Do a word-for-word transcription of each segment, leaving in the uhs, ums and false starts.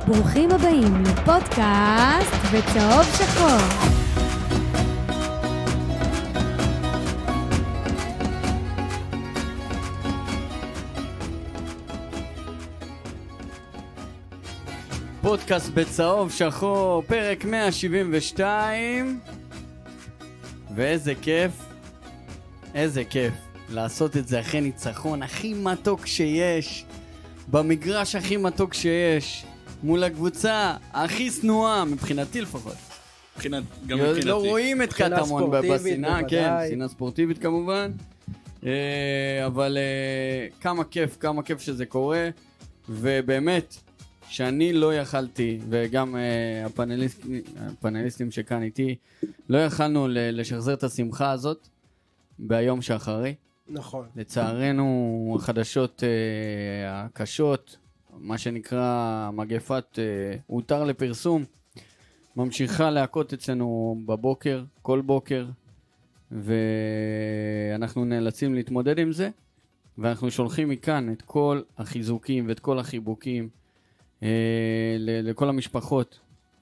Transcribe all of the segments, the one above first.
ברוכים הבאים לפודקאסט בצהוב שחור. פודקאסט בצהוב שחור, פרק מאה שבעים ושתיים. ואיזה כיף, איזה כיף לעשות את זה אחרי ניצחון הכי מתוק שיש, במגרש הכי מתוק שיש, מול הקבוצה הכי שנואה, מבחינתי לפחות. מבחינת, גם מבחינתי. לא רואים את קטמון בסינה, כן, סינה ספורטיבית כמובן. אבל כמה כיף, כמה כיף שזה קורה, ובאמת, שאני לא יכלתי, וגם uh, הפאנליסט, הפאנליסטים שכאן איתי, לא יכלנו לשחזר את השמחה הזאת ביום שאחרי. נכון. לצערנו, החדשות uh, הקשות, מה שנקרא מגפת uh, הותר לפרסום, ממשיכה להכות אצלנו בבוקר, כל בוקר, ואנחנו נאלצים להתמודד עם זה, ואנחנו שולחים מכאן את כל החיזוקים ואת כל החיבוקים, לכל המשפחות,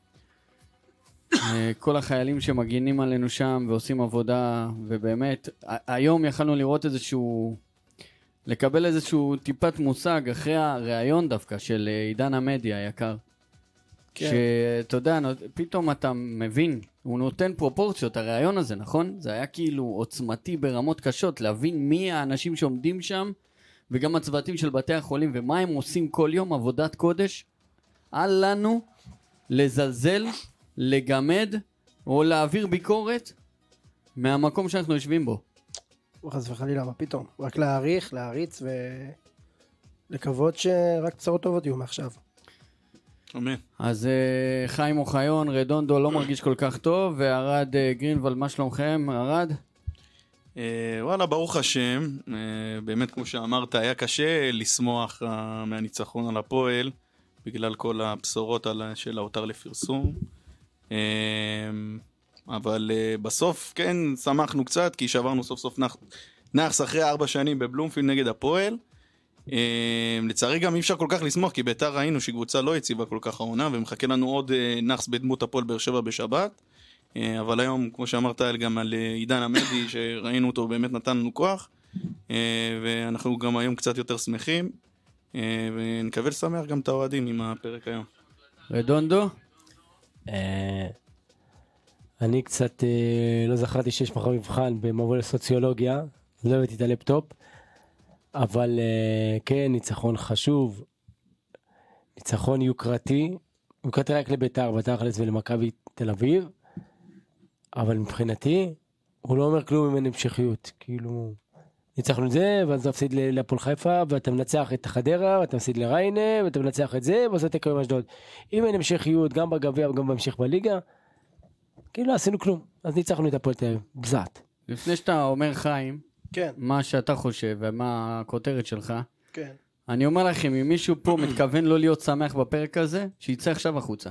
כל החיילים שמגינים עלינו שם ועושים עבודה, ובאמת היום יכלנו לראות איזשהו, לקבל איזשהו טיפת מושג אחרי הראיון דווקא של עידן עמדי היקר, שאתה יודע, פתאום אתה מבין, הוא נותן פרופורציות, הראיון הזה, נכון? זה היה כאילו עוצמתי ברמות קשות, להבין מי האנשים שעומדים שם, וגם הצוותים של בתי החולים, ומה הם עושים כל יום, עבודת קודש. אל לנו לזלזל, לגמד, או להעביר ביקורת מהמקום שאנחנו יושבים בו. חס וחלילה, מה פתאום? רק להעריך, להריץ ולקוות שרק צרות טובות יהיו מעכשיו. אמן. אז uh, חיים אוחיון, רדונדו לא מרגיש כל כך טוב, וערד uh, גרינוולד, מה שלומכם? ערד? Uh, וואלה, ברוך השם, uh, באמת כמו שאמרת, היה קשה לשמוח uh, מהניצחון על הפועל, בגלל כל הבשורות על, של ההותר לפרסום. Uh, אבל uh, בסוף כן שמחנו קצת, כי שעברנו סוף סוף נח, נחס אחרי ארבע שנים בבלומפילד נגד הפועל. Uh, לצערי גם אי אפשר כל כך לשמוח, כי ביתר ראינו שקבוצה לא הציבה כל כך העונה, ומחכה לנו עוד uh, נחס בדמות הפועל באר שבע בשבת. אבל היום, כמו שאמרת, גם על עידן עמדי, שראינו אותו, באמת נתן לנו כוח, ואנחנו גם היום קצת יותר שמחים, ונקווה לשמח גם את האוהדים עם הפרק היום. רדונדו? אני קצת לא זכרתי שיש מחר מבחן במבוא לסוציולוגיה, לא הבאתי את הלפטופ, אבל כן, ניצחון חשוב, ניצחון יוקרתי, יוקרתי רק לביתר, בתכלס ולמכבי תל אביב, אבל מבחינתי, הוא לא אומר כלום אם אין המשכיות. כאילו, ניצחנו את זה, ואז נפסיד להפועל חיפה, ואתה מנצח את חדרה, ואתה מפסיד לריינה, ואתה מנצח את זה, ואז אתה תקיים אשדוד. אם אין המשכיות, גם בגביע וגם בהמשך בליגה, כאילו לא עשינו כלום. אז ניצחנו את הפועל תל אביב, בזאת. לפני שאתה אומר חיים, כן. מה שאתה חושב, ומה הכותרת שלך, כן. אני אומר לכם, אם מישהו פה מתכוון לא להיות שמח בפרק הזה, שיצא עכשיו החוצה.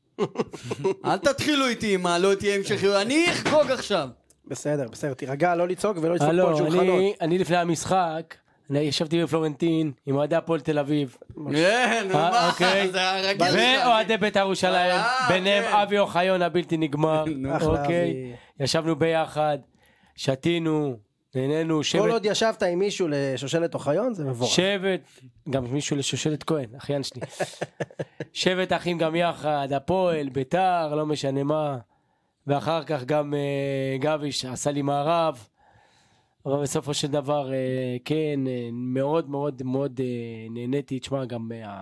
אל תתחילו איתי מה, לא תהיה המשכיות, אני אחגוג עכשיו. בסדר, בסדר, תירגע, לא לצעוק ולא לצעוק פה על שולחנות. אני לפני המשחק, אני ישבתי בפלורנטין עם אוהדי הפועל תל אביב. כן, מה, זה הרגיל. ואוהדי בית"ר ירושלים, ביניהם אבי אוחיון הבלתי נגמר. אוקיי, ישבנו ביחד, שתינו, נהנינו. כל עוד ישבת עם מישהו לשושלת אוחיון, זה מבורך. שבט, גם מישהו לשושלת כהן, אחיין שלי. שבט אחים גם יחד, הפועל, בית"ר, לא משנה מה. ואחר כך גם uh, גביש עשה לי מערב. אבל בסופו של דבר, uh, כן, uh, מאוד מאוד מאוד uh, נהניתי. תשמע, גם uh,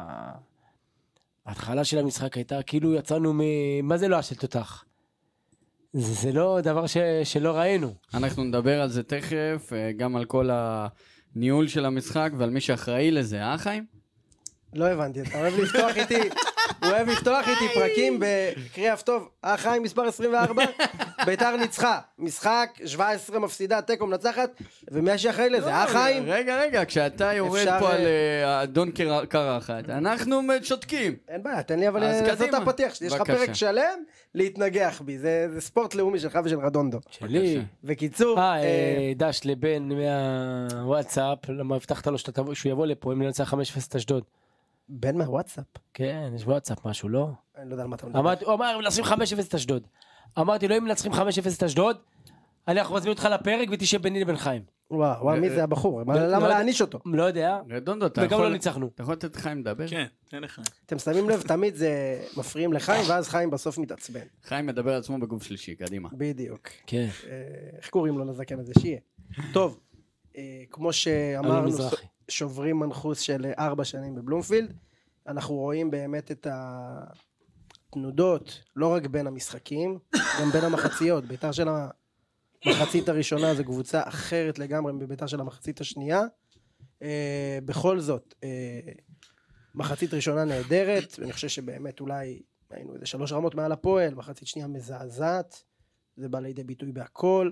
ההתחלה של המשחק הייתה, כאילו יצאנו מ... מה זה לא השלט אותך? זה, זה לא דבר ש, שלא ראינו. אנחנו נדבר על זה תכף, גם על כל הניהול של המשחק ועל מי שאחראי לזה, אה חיים? לא הבנתי, אתה אוהב לפתוח איתי, הוא אוהב לפתוח איתי פרקים בקריאה טוב, אה חיים מספר עשרים וארבע, ביתר ניצחה, משחק שבע עשרה מפסידה, תיקו מנצחת, ומי שאחראי לזה, אה חיים? רגע, רגע, כשאתה יורד פה על אדון קרחת, אנחנו שותקים. אין בעיה, תן לי אבל לעשות את הפתיח, יש לך פרק שלם להתנגח בי, זה ספורט לאומי שלך ושל רדונדו. שלי. וקיצור. אה, דש לבן מהוואטסאפ, למה הבטחת לו שהוא יבוא לפה, אם ננצח חמש אפס אשדוד. בן מהוואטסאפ. כן, יש וואטסאפ משהו, לא? אני לא יודע על מה אתה מדבר. אמרתי, הוא אמר, הם מנצחים חמש אפס את אשדוד. אמרתי לו, אם מנצחים חמש אפס את אשדוד, אנחנו מזמין אותך לפרק ותשב ביני לבין חיים. וואו, וואו, מי זה הבחור? למה להעניש אותו? לא יודע. רדונדו, אתה וגם יכול... לא ניצחנו. אתה יכול לתת חיים לדבר? כן, תן לך. אתם שמים לב, תמיד זה מפריעים לחיים, ואז חיים בסוף מתעצבן. חיים מדבר על עצמו בגוף שלישי, קדימה. בדיוק. כן. איך קוראים לו לזקן הזה? שיהיה. טוב, כמו שאמרנו, שוברים מנחוס של ארבע שנים בבלומפילד, אנחנו רואים באמת את התנודות, לא רק בין המשחקים, גם בין המחציות. בית"ר של המחצית הראשונה זה קבוצה אחרת לגמרי מבית"ר של המחצית השנייה. בכל זאת, מחצית ראשונה נהדרת, ואני חושב שבאמת אולי היינו איזה שלוש רמות מעל הפועל, מחצית שנייה מזעזעת, זה בא לידי ביטוי בהכל.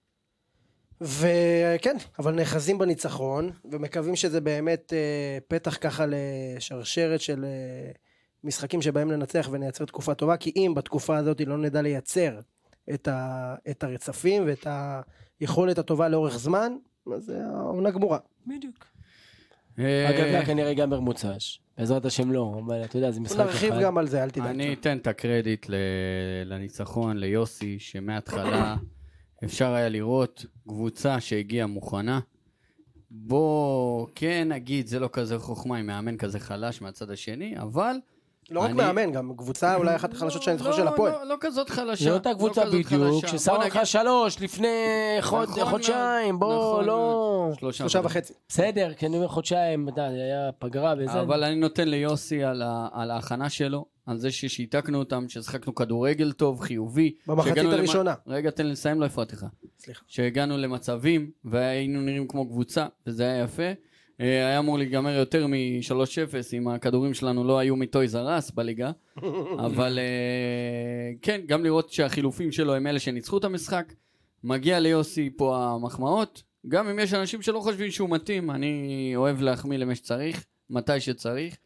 וכן, אבל נאחזים בניצחון, ומקווים שזה באמת אה, פתח ככה לשרשרת של אה, משחקים שבהם ננצח ונייצר תקופה טובה, כי אם בתקופה הזאת לא נדע לייצר את, ה, את הרצפים ואת היכולת הטובה לאורך זמן, אז העונה גמורה. בדיוק. אגב, זה כנראה גם במוצ"ש. בעזרת השם לא, אבל אתה יודע, זה משחק אחד. נרחיב גם על זה, אל תדאג. אני אתן את הקרדיט לניצחון, ליוסי, שמההתחלה אפשר היה לראות קבוצה שהגיעה מוכנה. בוא, כן, נגיד, זה לא כזה חוכמה עם מאמן כזה חלש מהצד השני, אבל... לא רק מאמן, גם קבוצה אולי אחת החלשות שאני זוכר של הפועל. לא כזאת חלשה. זה אותה קבוצה בדיוק, ששמה לך שלוש לפני חודשיים, בוא, לא... שלושה וחצי. בסדר, כי אני אומר חודשיים, היה פגרה וזה. אבל אני נותן ליוסי על ההכנה שלו, על זה ששיתקנו אותם, ששחקנו כדורגל טוב, חיובי. במחצית הראשונה. רגע, תן לי לסיים, לא הפרעתי לך. סליחה. שהגענו למצבים, והיינו נראים כמו קבוצה, וזה היה יפה. היה אמור להיגמר יותר מ-שלוש אפס, אם הכדורים שלנו לא היו מטויז אר אס בליגה. אבל כן, גם לראות שהחילופים שלו הם אלה שניצחו את המשחק. מגיע ליוסי פה המחמאות. גם אם יש אנשים שלא חושבים שהוא מתאים, אני אוהב להחמיא למי שצריך, מתי שצריך.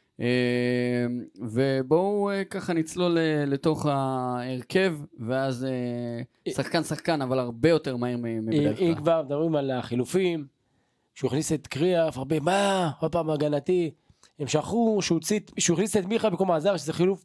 ובואו ככה נצלול לתוך ההרכב, ואז שחקן שחקן, אבל הרבה יותר מהר מבדרך כלל. אם כבר מדברים על החילופים, שהוא הכניס את קריאף, הרבה מה, עוד פעם הגנתי, הם שכחו שהוא הכניס את מיכה במקום העזר, שזה חילוף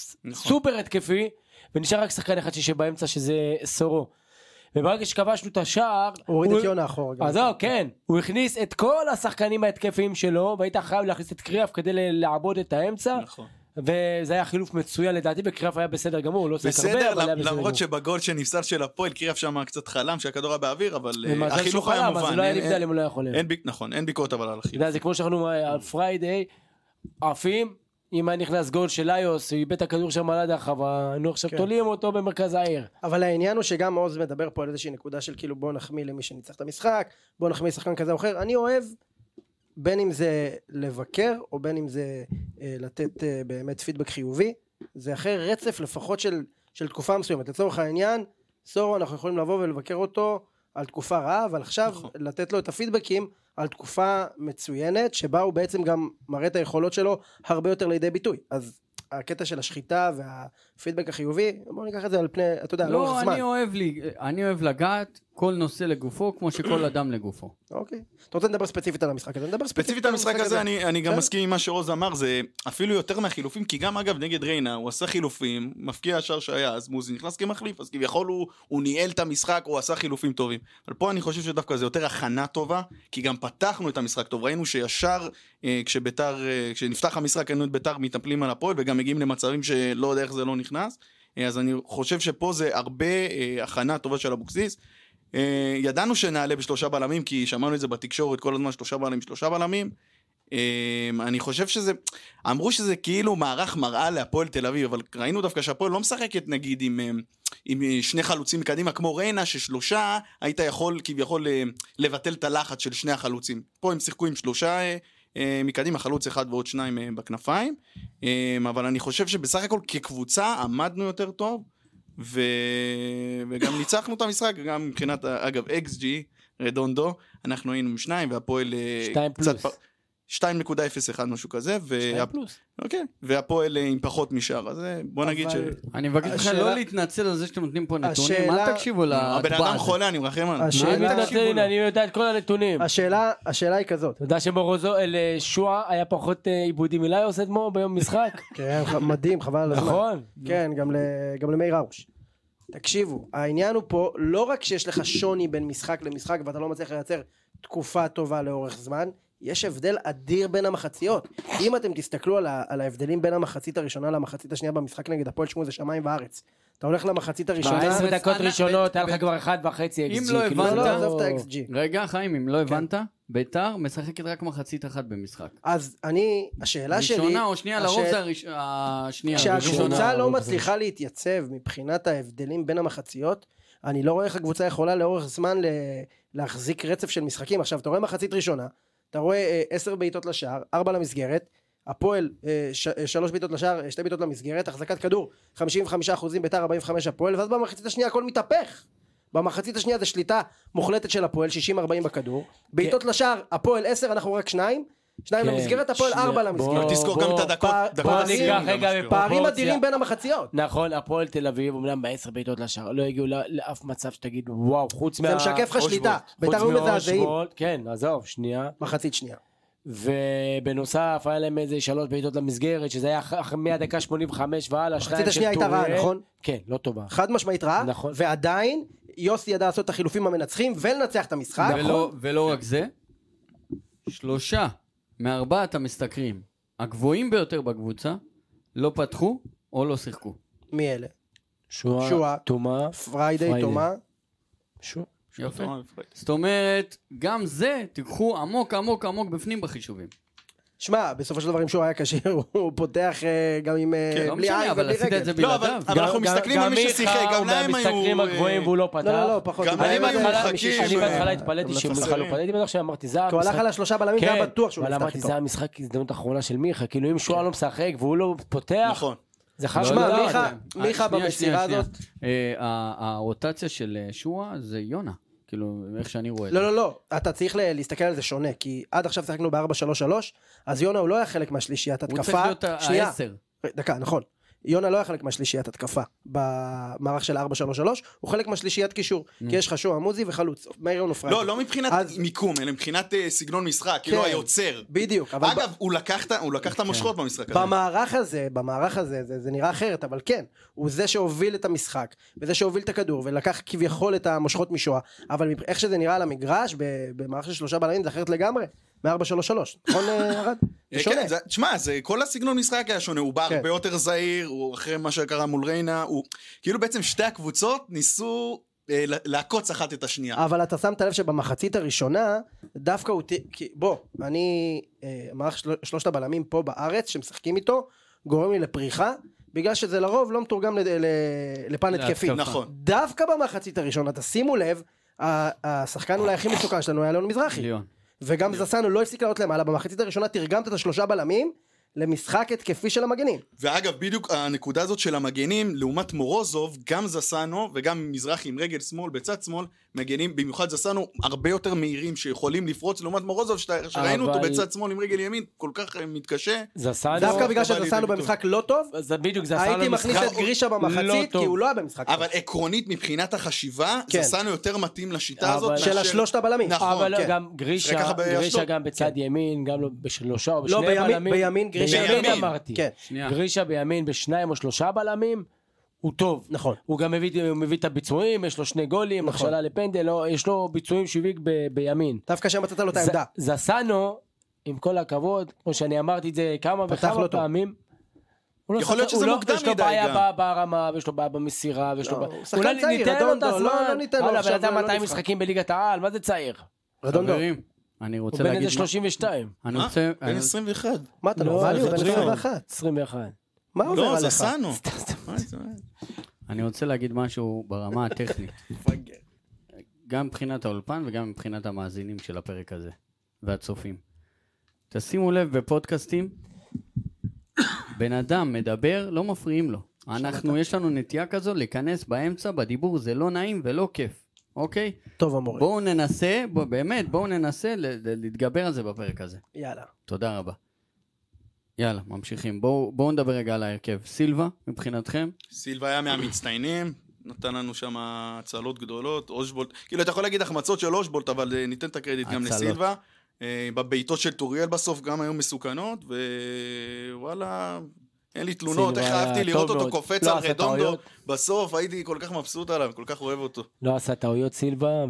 סופר התקפי, ונשאר רק שחקן אחד שישב באמצע, שזה סורו. וברגע שכבשנו את השער, הוא הוריד את יונה אחורה. אז זהו, כן, הוא הכניס את כל השחקנים ההתקפיים שלו, והיית חייב להכניס את קריאף כדי לעבוד את האמצע, נכון. וזה היה חילוף מצוין לדעתי, בקריאף היה בסדר גמור, לא שחק הרבה, אבל היה בסדר גמור. למרות שבגול שנפסל של הפועל, קריאף שם קצת חלם שהכדור היה באוויר, אבל החילוף היה מובן. אז לא היה נבדל אם הוא לא יכול. נכון, אין ביקורת אבל על החילוף. זה כמו שאנחנו על פריידיי, עפים, אם היה נכנס גול של איוס, הוא איבד את הכדור שם על הדרך, אבל אנחנו עכשיו תולים אותו במרכז העיר. אבל העניין הוא שגם עוז מדבר פה על איזושהי נקודה של כאילו בוא נחמיא למי שניצח את המשחק, בוא נחמיא שחקן כזה או אחר. אני אוהב בין אם זה לבקר, או בין אם זה אה, לתת אה, באמת פידבק חיובי, זה אחרי רצף לפחות של, של תקופה מסוימת. לצורך העניין, סורו אנחנו יכולים לבוא ולבקר אותו על תקופה רעה, אבל עכשיו נכון. לתת לו את הפידבקים על תקופה מצוינת, שבה הוא בעצם גם מראה את היכולות שלו הרבה יותר לידי ביטוי. אז הקטע של השחיטה והפידבק החיובי, בואו ניקח את זה על פני, אתה יודע, לאורך זמן. לא, אני אוהב, לי, אני אוהב לגעת כל נושא לגופו, כמו שכל אדם לגופו. אוקיי. אתה רוצה לדבר ספציפית על המשחק הזה? נדבר ספציפית על המשחק הזה, אני, אני גם מסכים עם מה שרוז אמר, זה אפילו יותר מהחילופים, כי גם אגב נגד ריינה, הוא עשה חילופים, מפקיע השאר שהיה, אז מוזי נכנס כמחליף, אז כביכול הוא, הוא ניהל את המשחק, הוא עשה חילופים טובים. אבל פה אני חושב שדווקא זה יותר הכנה טובה, כי גם פתחנו את המשחק טוב, ראינו שישר, אה, כשביתר, אה, כשנפתח המשחק, היינו את ביתר מתנפלים על הפועל, וגם מגיעים למצבים שלא יודע איך זה לא נכנס. אה, אז אני חושב שפה זה הרבה אה, הכנה טובה של אבוקסיס. Uh, ידענו שנעלה בשלושה בלמים, כי שמענו את זה בתקשורת כל הזמן, שלושה בלמים, שלושה בלמים. Uh, אני חושב שזה, אמרו שזה כאילו מערך מראה להפועל תל אביב, אבל ראינו דווקא שהפועל לא משחקת נגיד עם, עם שני חלוצים מקדימה, כמו ריינה, ששלושה היית יכול כביכול לבטל את הלחץ של שני החלוצים. פה הם שיחקו עם שלושה uh, מקדימה, חלוץ אחד ועוד שניים uh, בכנפיים, uh, אבל אני חושב שבסך הכל כקבוצה עמדנו יותר טוב, ו... וגם ניצחנו את המשחק, גם מבחינת, אגב, אקס ג'י, רדונדו, אנחנו היינו עם שניים, והפועל... שתיים פלוס. פ... שתיים נקודה אפס אחת משהו כזה, וה... פלוס. אוקיי, והפועל עם פחות משאר, אז בוא נגיד ש... אני מבקש לך השאלה- לא להתנצל על זה שאתם נותנים פה נתונים, השאלה- אל תקשיבו להטבע הבן אדם הזה. חולה, אני מרחם עליו. השאלה- אני מתנצל, הנה, אני יודע את כל הנתונים. השאלה, השאלה היא כזאת. אתה יודע שבורוזו, שועה היה פחות אה, עיבודים מליוס אתמול ביום משחק? כן, מדהים, חבל על הזמן. נכון. כן, גם ל- גם למאיר הרוש. תקשיבו, העניין הוא פה, לא רק שיש לך שוני בין משחק למשחק ואתה לא מצליח לייצר תקופה טובה לאורך זמן, יש הבדל אדיר בין המחציות. אם אתם תסתכלו על, ה- על ההבדלים בין המחצית הראשונה למחצית השנייה במשחק נגד הפועל שמואל זה שמיים וארץ. אתה הולך למחצית הראשונה... בעשר ב- דקות ב- ראשונות ב- היה לך ב- כבר אחד וחצי אם אקס ג'י. לא כאילו, הבנת- לא, זה לא, עזוב את ה-אקס ג'י. רגע, חיים, אם לא הבנת, ביתר משחקת רק מחצית אחת במשחק. אז אני, השאלה שלי... ראשונה או שנייה, לרוב השאל- זה הראש- השנייה. כשהקבוצה ראשונה, לא הרוב מצליחה להתייצב מבחינת ההבדלים בין המחציות, אני לא רואה איך הקבוצה יכולה לאורך זמן ל- להחזיק רצף של משחקים. עכשיו, אתה רואה מחצית ראשונה, אתה רואה אה, עשר בעיטות לשער, ארבע למסגרת, הפועל אה, ש- אה, שלוש בעיטות לשער, שתי בעיטות למסגרת, החזקת כדור חמישים וחמישה אחוזים, ביתר ארבעים וחמש הפועל, ואז במחצית השנייה הכל מתהפך. במחצית השנייה זה שליטה מוחלטת של הפועל, שישים ארבעים בכדור, בעיטות לשער, הפועל עשר, אנחנו רק שניים, שניים כן. למסגרת, הפועל שנייה, ארבע בוא, למסגרת. תזכור גם את הדקות, פער- דקות פערים- הסיום ניקח גם רגע משפיעות. מפה. פערים פרופורציה. אדירים בין המחציות. נכון, הפועל תל אביב, אומנם בעשר בעיטות לשער, לא הגיעו לא- לאף מצב שתגיד וואו, חוץ מה... זה משקף לך שליטה, חוץ ביתר היו מאוש מזעזעים. וולט, כן, עזוב, שנייה. מחצית שנייה. ובנוסף היה להם איזה שלוש בעיטות למסגרת, שזה היה אח- מהדקה שמונים וחמש והלאה, שניים של השנייה הייתה רעה, טוריאל. נכון? כן, לא טובה. חד משמעית רעה, נכון. ועדיין יוסי ידע לעשות את החילופים המנצחים ולנצח את המשחק. ולא, ולא רק זה, שלושה מארבעת המשתכרים הגבוהים ביותר בקבוצה לא פתחו או לא שיחקו. מי אלה? שועה, שועה. תומה, פריידי, פריידי. תומה. שועה. יפה. זאת אומרת, גם זה תיקחו עמוק עמוק עמוק בפנים בחישובים. שמע, בסופו של דבר אם שהוא היה קשה, הוא פותח אה, גם עם אה, כן, לא בלי משנה, עין אבל ובלי עשית את זה רגל. לא, אבל בלעדיו. אבל אנחנו מסתכלים על מי ששיחק, גם להם היו... מהמשתכרים הגבוהים והוא לא פתח. לא, לא, לא, פחות. גם הוא להם היה היו בדרך מורחקים, משישי. אני ו- בהתחלה הם התפלאתי שהם חסרים. בכלל לא פתחתי, בטח שאמרתי, זה כי הוא הלך המשחק- על השלושה בלמים, זה כן, היה בטוח שהוא אבל יפתח אמרתי, איתו. זה המשחק הזדמנות האחרונה של מיכה, כאילו אם שועה לא משחק והוא לא פותח, נכון. זה חייב שמע, לדעת. מיכה- אה, מיכה שנייה, במסירה שנייה, הזאת- שנייה. אה, ה- הרוטציה של אה, שועה זה יונה. כאילו, איך שאני רואה את לא, זה. לא, לא, אתה צריך ל- להסתכל על זה שונה, כי עד עכשיו שיחקנו ב-ארבע שלוש שלוש, אז יונה הוא לא היה חלק מהשלישיית התקפה. הוא צריך להיות ה- שנייה, העשר. דקה, נכון. יונה לא היה חלק מהשלישיית התקפה במערך של ארבע שלוש שלוש, הוא חלק מהשלישיית קישור, כי יש לך שועה מוזי וחלוץ, מאיר יונה פריידי. לא, לא מבחינת אז- מיקום, אלא מבחינת אה, סגנון משחק, כאילו כן. היוצר. בדיוק, אבל אגב, הוא לקח את ה- הוא לקח את המושכות במשחק הזה. במערך הזה, במערך הזה, זה, זה נראה אחרת, אבל כן, הוא זה שהוביל את המשחק, וזה שהוביל את הכדור, ולקח כביכול את המושכות משואה, אבל מבח- איך שזה נראה על המגרש, ב- במערך של שלושה בלמים, זה אחרת לגמרי, מ-ארבע שלוש שלוש, נכון ארד? זה אה, שונה. כן, זה- תשמע, זה כל הסגנון משחק היה שונה, הוא בא כן. הרבה יותר זהיר, הוא אחרי מה שקרה מול ריינה, הוא כאילו בעצם שתי הקבוצות ניסו אה, ל- לעקוץ אחת את השנייה. אבל אתה שמת לב שבמחצית הראשונה, דווקא הוא, ת- כי- בוא, אני, אה, מערך של, שלושת הבלמים פה בארץ, שמשחקים איתו, גורם לי לפריחה, בגלל שזה לרוב לא מתורגם ל- ל- לפן התקפי. להתקפה. נכון. דווקא במחצית הראשונה, תשימו לב, ה- השחקן אולי הכי מסוכן שלנו היה ליאון מזרחי. ליאון. וגם זסנו לא הפסיק לעלות למעלה, במחצית הראשונה תרגמת את השלושה בלמים למשחק התקפי של המגנים. ואגב, בדיוק הנקודה הזאת של המגנים, לעומת מורוזוב, גם זסנו וגם מזרחי עם רגל שמאל בצד שמאל, מגנים, במיוחד זסנו, הרבה יותר מהירים שיכולים לפרוץ, לעומת מורוזוב, שאתה- שראינו אותו אבל- בצד שמאל עם רגל ימין, כל כך אה, מתקשה. זסנו, דווקא בגלל לא בא שזסנו לידי במשחק לא טוב, זה בדיוק זסנו הייתי מכניס משחק את גרישה במחצית, טוב. כי הוא לא היה במשחק טוב. אבל עקרונית מבחינת החשיבה, כן. זסנו יותר מתאים לשיטה אבל- הזאת. של מאשר- השלושת הבלמים. נכון, אבל כן. גם גרישה, ככה באשדוד. גרישה גם בצד ימין, גם לא בשלושה או בשני לא, בימין- בלמים. בימין גרישה- בימין בימין. אמרתי. כן. שנייה. גרישה בימין בשניים או שלושה בלמים, הוא טוב. נכון. הוא גם מביא, הוא מביא את הביצועים, יש לו שני גולים, נכון. הכשלה לפנדל, לא, יש לו ביצועים שהביא ב- בימין. דווקא שם מצאת לו את ז- העמדה. זסנו, עם כל הכבוד, כמו שאני אמרתי את זה כמה פתח וכמה לא טוב. פעמים, הוא לא יכול להיות שחקן- שזה הוא לא- מוקדם יש לו מדי בעיה גם. ב- ברמה, ויש לו בעיה במסירה, ויש לו לא, בעיה... הוא שחקן אולי צעיר, ניתן לו את רדונדו, הזמן. לא- לא ניתן לו, וואלה, עכשיו בן אדם לא מאתיים נצחק. משחקים בליגת העל, מה זה צעיר? רדונדו, חברים, אני הוא רוצה בן להגיד... איזה שלושים ושתיים. אני מה? רוצה... בן אני- עשרים ואחת. מה אתה לא, נורמלי? הוא זה בן לא. עשרים ואחת. עשרים ואחת. מה עובר לא, עליך? זסנו. אני רוצה להגיד משהו ברמה הטכנית. גם מבחינת האולפן וגם מבחינת המאזינים של הפרק הזה, והצופים. תשימו לב, בפודקאסטים, בן אדם מדבר, לא מפריעים לו. אנחנו, יש לנו נטייה כזו להיכנס באמצע, בדיבור, זה לא נעים ולא כיף. אוקיי? טוב המורה. בואו ננסה, בוא, באמת, בואו ננסה ל- ל- להתגבר על זה בפרק הזה. יאללה. תודה רבה. יאללה, ממשיכים. בואו בואו נדבר רגע על ההרכב. סילבה, מבחינתכם? סילבה היה מהמצטיינים, נתן לנו שם הצלות גדולות, אושבולט, כאילו אתה יכול להגיד החמצות של אושבולט, אבל אה, ניתן את הקרדיט גם הצלות. לסילבה. אה, בבעיטות של טוריאל בסוף גם היו מסוכנות, ווואלה, אין לי תלונות, סילבה איך היה אהבתי לראות טוב אותו מאוד. קופץ לא על עשה רדונדו, טעויות. בסוף הייתי כל כך מבסוט עליו, כל כך אוהב אותו. לא עשה טעויות סילבה,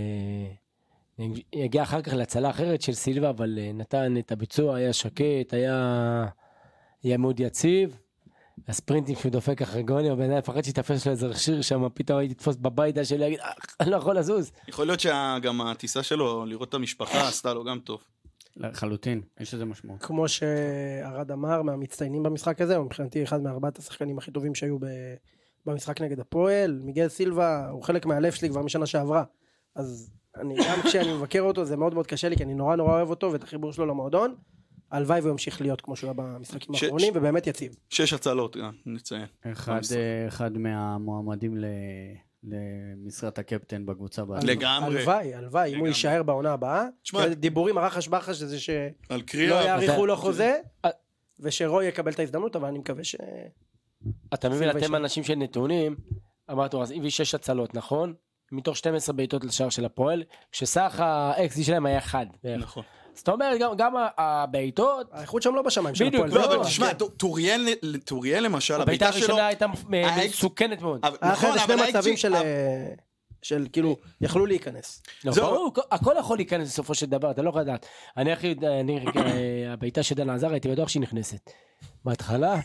והגיע אחר כך להצלה אחרת של סילבה, אבל אה, נתן את הביצוע, היה שקט, היה, היה מאוד יציב. הספרינטים שהוא דופק אחרי גוני, הבן אדם פחד שיתפס לו איזה שיר שם, פתאום הייתי תפוס בבית שלי, להגיד, "אה, אני לא יכול לזוז." יכול להיות שגם הטיסה שלו, לראות את המשפחה, עשתה לו גם טוב. לחלוטין, יש לזה משמעות. כמו שארד אמר, מהמצטיינים במשחק הזה, הוא מבחינתי אחד מארבעת השחקנים הכי טובים שהיו ב... במשחק נגד הפועל. מיגל סילבה הוא חלק מהלב שלי כבר משנה שעברה, אז אני, גם כשאני מבקר אותו זה מאוד מאוד קשה לי, כי אני נורא נורא אוהב אותו ואת החיבור שלו למועדון. הלוואי והוא ימשיך להיות כמו שהוא היה במשחקים ש- האחרונים, ש- ובאמת יציב. שש הצלות, גם, נציין. אחד, במשחק. אה, אחד מהמועמדים ל... למשרת הקפטן בקבוצה. בעתיד. לגמרי. הלוואי, הלוואי, אם הוא לגמרי. יישאר בעונה הבאה. תשמע, דיבורים הרחש בחש זה שלא על קריאה, יאריכו לו חוזה, אה. ושרוי יקבל את ההזדמנות, אבל אני מקווה ש... אתה מבין, סילבה אתם שם. אנשים של נתונים, אמרנו, אז הביא שש הצלות, נכון? מתוך שתים עשרה בעיטות לשער של הפועל, כשסך האקסי שלהם היה אחד. בערך. נכון. אז אתה אומר, גם, גם הבעיטות, האיכות שם לא בשמיים של בדיוק, הפועל. לא, זה אבל תשמע, טוריאל, טוריאל למשל, הבעיטה הבעיטה שלו... הראשונה הייתה האקס- מסוכנת מאוד. אבל- היה נכון, אחרי זה אבל שני מצבים ה-אקס ג'י של... של כאילו, יכלו להיכנס. לא, זהו. ברור, הכל יכול להיכנס בסופו של דבר, אתה לא יכול לדעת. אני הכי, אני, אה, הבעיטה של דן עזר, הייתי בטוח שהיא נכנסת. בהתחלה,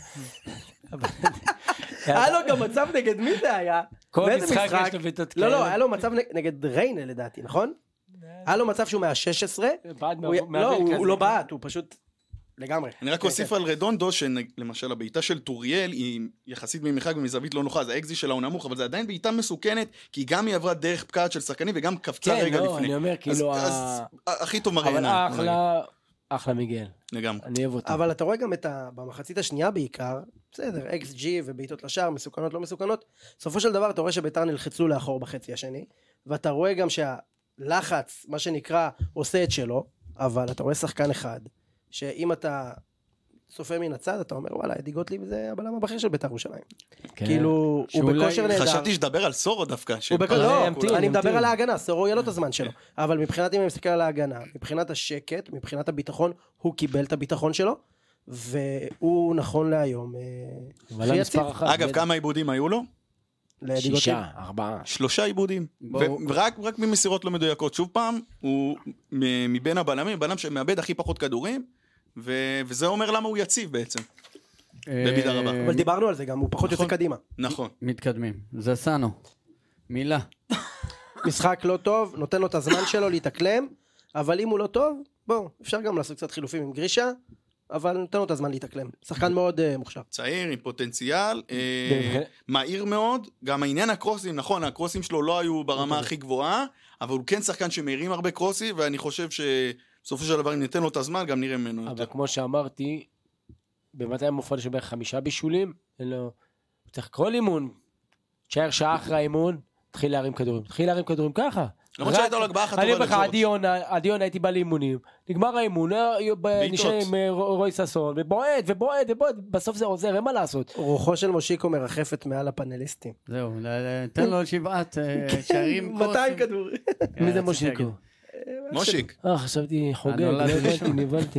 היה לו גם מצב נגד מי זה היה? כל באיזה משחק יש לו בעיטות לא, לא, כאלה. היה לו מצב נ- נגד ריינה לדעתי, נכון? היה לו מצב שהוא מה-שש עשרה. בעט הוא- מה- לא, מהאוויר הוא כזה. הוא לא בעט, הוא פשוט... לגמרי. אני רק כן, אוסיף כן. על רדונדו, שלמשל הבעיטה של טוריאל היא יחסית ממרחק ומזווית לא נוחה, אז האקזי שלה הוא נמוך, אבל זה עדיין בעיטה מסוכנת, כי גם היא עברה דרך פקעת של שחקנים וגם קפצה כן, רגע לא, לפני. אני אומר, אז- כאילו, ה- אז הכי טוב מראה אבל עיניים. אחלה, אחלה מיגל. לגמרי. אני אוהב אותו. אבל אתה רואה גם את ה... במחצית השנייה בעיקר, בסדר, אקס ג'י ובעיטות לשער, מסוכנות לא מסוכנות, בסופו של דבר אתה רואה שביתר נלחצו לאחור בחצי השני, ואתה רואה גם שהלחץ, מה שנקרא, עושה את שלו, אבל אתה רואה שחקן אחד, שאם אתה צופה מן הצד, אתה אומר, וואלה, אדי גוטליב זה הבלם הבכיר של ביתר ירושלים. כן. כאילו, הוא שאולי- בכושר נהדר. חשבתי שתדבר על סורו דווקא. הוא בכושר, אבל לא, ימתין, אני ימתין. מדבר על ההגנה, סורו יהיה לו את הזמן שלו. אבל מבחינת אם אני מסתכל על ההגנה, מבחינת השקט, מבחינת הביטחון, הוא קיבל את הביטחון שלו, והוא נכון להיום, אה, אבל הכי יציב. המספר אחת. אגב, כמה עיבודים היו לו? לאדי גוטליב. שישה, ארבעה. שלושה עיבודים. בואו. ורק רק ממסירות לא מדויקות. שוב פעם, הוא מ- מבין הבלמים, בלם שמאבד הכי פחות כדורים, ו- וזה אומר למה הוא יציב בעצם. במידה רבה. אה, אבל דיברנו על זה גם, הוא פחות יוצא נכון. קדימה. נכון. מתקדמים. זה סאנו. מילה. משחק לא טוב, נותן לו את הזמן שלו להתאקלם, אבל אם הוא לא טוב, בוא, אפשר גם לעשות קצת חילופים עם גרישה, אבל נותן לו את הזמן להתאקלם. שחקן מאוד אה, מוכשר. צעיר עם פוטנציאל, אה, במבחן- מהיר מאוד, גם העניין הקרוסים, נכון, הקרוסים שלו לא היו ברמה אוקיי. הכי גבוהה, אבל הוא כן שחקן שמהירים הרבה קרוסים, ואני חושב שבסופו של דבר אם ניתן לו את הזמן, גם נראה ממנו אבל יותר. כמו שאמרתי, במתי המופעל יש בערך חמישה בישולים, אין לו... הוא צריך כל אימון, תשאר שעה אחרי האימון, תתחיל להרים כדורים. תתחיל להרים כדורים ככה. למרות רק- שהייתה לו הגבהה אחת אני טובה אומר לך, לג'ורג'. עדי יונה, עדי יונה הייתי בא לאימונים, נגמר האימון, אה, ב- נשאר עם אה, רוי ששון, ובועט ובועט ובועט, בסוף זה עוזר, אין מה לעשות. רוחו של מושיקו מרחפת מעל הפאנליסטים. זהו, ל- ל- תן לו שבעת אה, שערים. מאתיים כדור. מי זה רציתי מושיקו? להגיד. מושיק. אה, חשבתי חוגג, לא הנולד הבנתי, ראשון. נבלתי.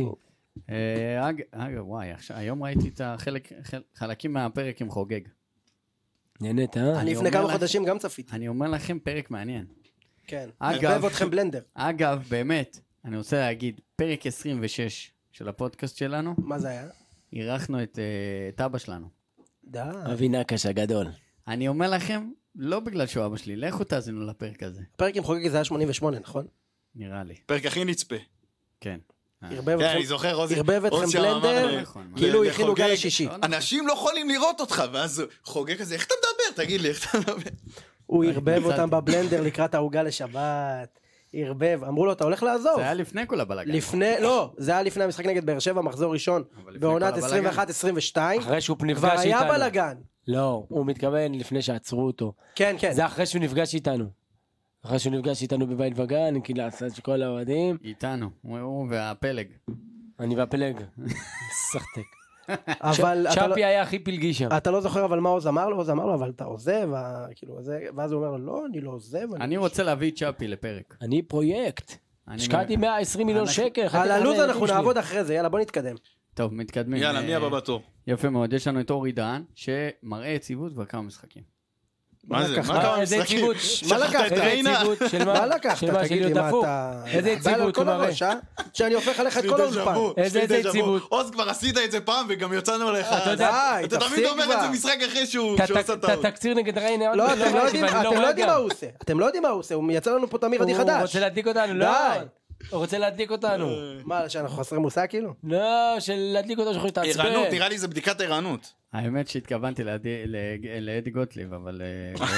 אה, אג- אגב, וואי, עכשיו- היום ראיתי את החלק, חל- חלקים מהפרק עם חוגג. נהנית, אה? אני אני לפני אומר כמה לך- חודשים גם צפיתי. אני אומר לכם, פרק מעניין. כן. אגב- ערבב אתכם בלנדר. אגב, באמת, אני רוצה להגיד, פרק עשרים ושש של הפודקאסט שלנו, מה זה היה? אירחנו את אה, את אבא שלנו. די. אבי נקש הגדול. אני אומר לכם, לא בגלל שהוא אבא שלי, לכו תאזינו לפרק הזה, הפרק עם חוגג זה היה שמונים ושמונה, נכון? נראה לי. פרק הכי נצפה. כן. אה, ערבב כן, אתכם- אני זוכר, עוזי. ערבב אתכם עוזי אמר בלנדר, לי, נכון, כאילו ל- הכינו גל לחוגג. השישי. לא, אנשים לא יכולים לראות אותך, ואז חוגג כזה, איך אתה מדבר? תגיד לי, איך אתה מדבר? הוא ערבב נסעתי. אותם בבלנדר לקראת העוגה לשבת. ערבב, אמרו לו, אתה הולך לעזוב. זה היה לפני כל הבלגן. לפני, לא, זה היה לפני המשחק נגד באר שבע, מחזור ראשון, אבל לפני בעונת כל הבלגן. עשרים ואחת עשרים ושתיים, אחרי שהוא כבר נפגש היה איתנו. בלגן. לא, הוא מתכוון לפני שעצרו אותו. כן, כן. זה אחרי שהוא נפגש איתנו. אחרי שהוא נפגש איתנו בבית וגן, כאילו הצד של כל האוהדים. איתנו, הוא והפלג. אני והפלג. סחטק. אבל אתה לא- שפי היה הכי פלגי שם. אתה לא זוכר אבל מה עוז אמר לו, עוז אמר לו, אבל אתה עוזב, ה- כאילו, זה- ואז הוא אומר לו, לא, אני לא עוזב. אני רוצה להביא את צ'אפי לפרק. אני פרויקט. אני השקעתי מאה ועשרים מיליון אנחנו- שקל. על חתמתי הלו"ז על אנחנו הילדים נעבוד שלי. אחרי זה, יאללה בוא נתקדם. טוב, מתקדמים. יאללה, מי אה, הבא בתור? יפה מאוד, יש לנו את אורי דהן, שמראה יציבות כבר כמה משחקים. מה זה? לקחת? מה כמה איזה משחקים? יציבות? מה שכחת לקחת? את איזה ריינה? יציבות של מה? מה לקחת? של מה, תגיד של לי, להיות מה הפוך? אתה... איזה בא על יציבות כל הוא מראה? הראש, אה? שאני הופך עליך את כל יש לי האולפן. דז'ה וו, איזה- יש לי איזה דז'ה וו. יציבות. עוז, כבר עשית את זה פעם וגם יצאנו לך. אתה יודע- די, אתה תמיד תפסיק אומר את כבר. זה משחק אחרי שהוא את שהוא ה- עשה את טעות. התקציר נגד ריינה. לא, עוד אתם לא יודעים, ראיתי, ואני אתם לא רואה יודעים גם. מה הוא עושה. אתם לא יודעים מה הוא עושה, הוא מייצר לנו פה תמיר עדי הוא חדש. רוצה להדליק אותנו, לא. די. הוא רוצה להדליק אותנו. מה, שאנחנו חסרי מושג כאילו? לא, של להדליק אותנו שיכולים להתעצבן. ערנות, נראה לי זה בדיקת ערנות. האמת שהתכוונתי לאדי- ל- לאדי גוטליב, אבל... אה,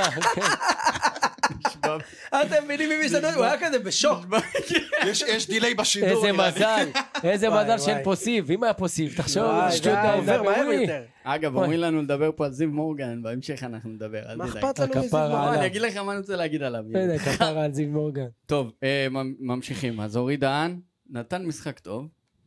אתם מבינים מי יש לנו? הוא היה כזה בשוק. יש יש דיליי בשידור. איזה נראה לי. מזל, איזה וואי, מזל שאין וואי. פה סיב. אם היה פה סיב, תחשוב, וואי, שטות, זה עובר זה מהר ברור. יותר. אגב, אומרים לנו לדבר פה על זיו מורגן, בהמשך אנחנו נדבר, אל מה תדאג. אכפת לנו מזה? הכפרה מה? עליו. אני אגיד לך מה אני רוצה להגיד עליו. בסדר, כפרה על זיו מורגן. טוב, אה, ממ- ממשיכים. אז אורי דהן נתן משחק טוב,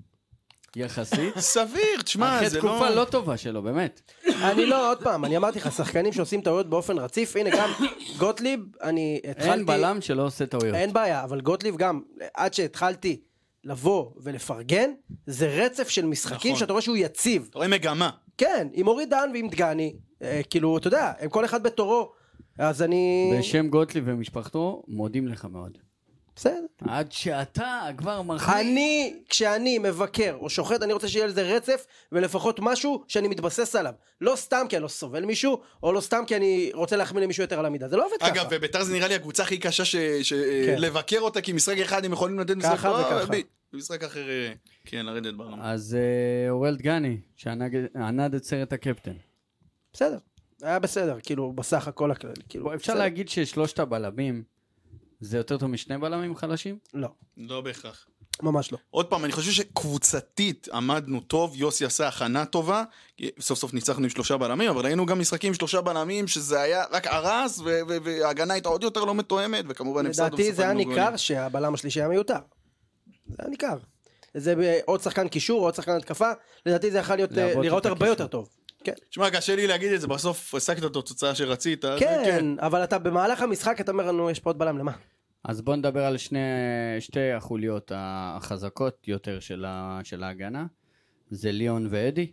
יחסית. סביר, תשמע, אחרי זה תקופה לא... לא טובה שלו, באמת. אני לא, עוד פעם, אני אמרתי לך, שחקנים שעושים טעויות באופן רציף, הנה גם גוטליב, אני התחלתי... אין בלם שלא עושה טעויות. אין בעיה, אבל גוטליב גם, עד שהתחלתי לבוא ולפרגן, זה רצף של משחקים נכון. שאתה רואה שהוא יציב. אתה רואה מגמה. כן, עם אורי דהן ועם דגני, אה, כאילו, אתה יודע, הם כל אחד בתורו, אז אני... בשם גוטליב ומשפחתו, מודים לך מאוד. בסדר. עד שאתה כבר מחליט. אני, כשאני מבקר או שוחט, אני רוצה שיהיה לזה רצף, ולפחות משהו שאני מתבסס עליו. לא סתם כי אני לא סובל מישהו, או לא סתם כי אני רוצה להחמיא למישהו יותר על המידה. זה לא עובד ככה. אגב, וביתר זה נראה לי הקבוצה הכי קשה ש- ש- כן. לבקר אותה, כי משחק אחד הם יכולים לתת משחק ככה טוב, וככה. ב- במשחק אחר, אה, כן, לרדת ברמה. אז אה, אוראל דגני, שענד את סרט הקפטן. בסדר. היה בסדר, כאילו, בסך הכל הכללי. כאילו, אפשר בסדר. להגיד ששלושת הבלמים, זה יותר טוב משני בלמים חלשים? לא, לא בהכרח. ממש לא. עוד פעם, אני חושב שקבוצתית עמדנו טוב, יוסי עשה הכנה טובה, סוף סוף ניצחנו עם שלושה בלמים, אבל ראינו גם משחקים עם שלושה בלמים, שזה היה רק הרס, ו- ו- וההגנה הייתה עוד יותר לא מתואמת, וכמובן הפסדנו לדעתי זה היה וספגנו ניכר גולים. שהבלם השלישי היה מיותר. זה היה ניכר. זה עוד שחקן קישור, עוד שחקן התקפה, לדעתי זה יכול להיות, לעבוד לראות את הרבה הקישור. יותר טוב. כן, תשמע, קשה לי להגיד את זה, בסוף השגת את התוצאה שרצית, אז כן, אבל אתה במהלך המשחק, אתה אומר לנו, יש פה עוד בלם, למה? אז בוא נדבר על שני, שתי החוליות החזקות יותר של, ה, של ההגנה. זה ליאון ואדי.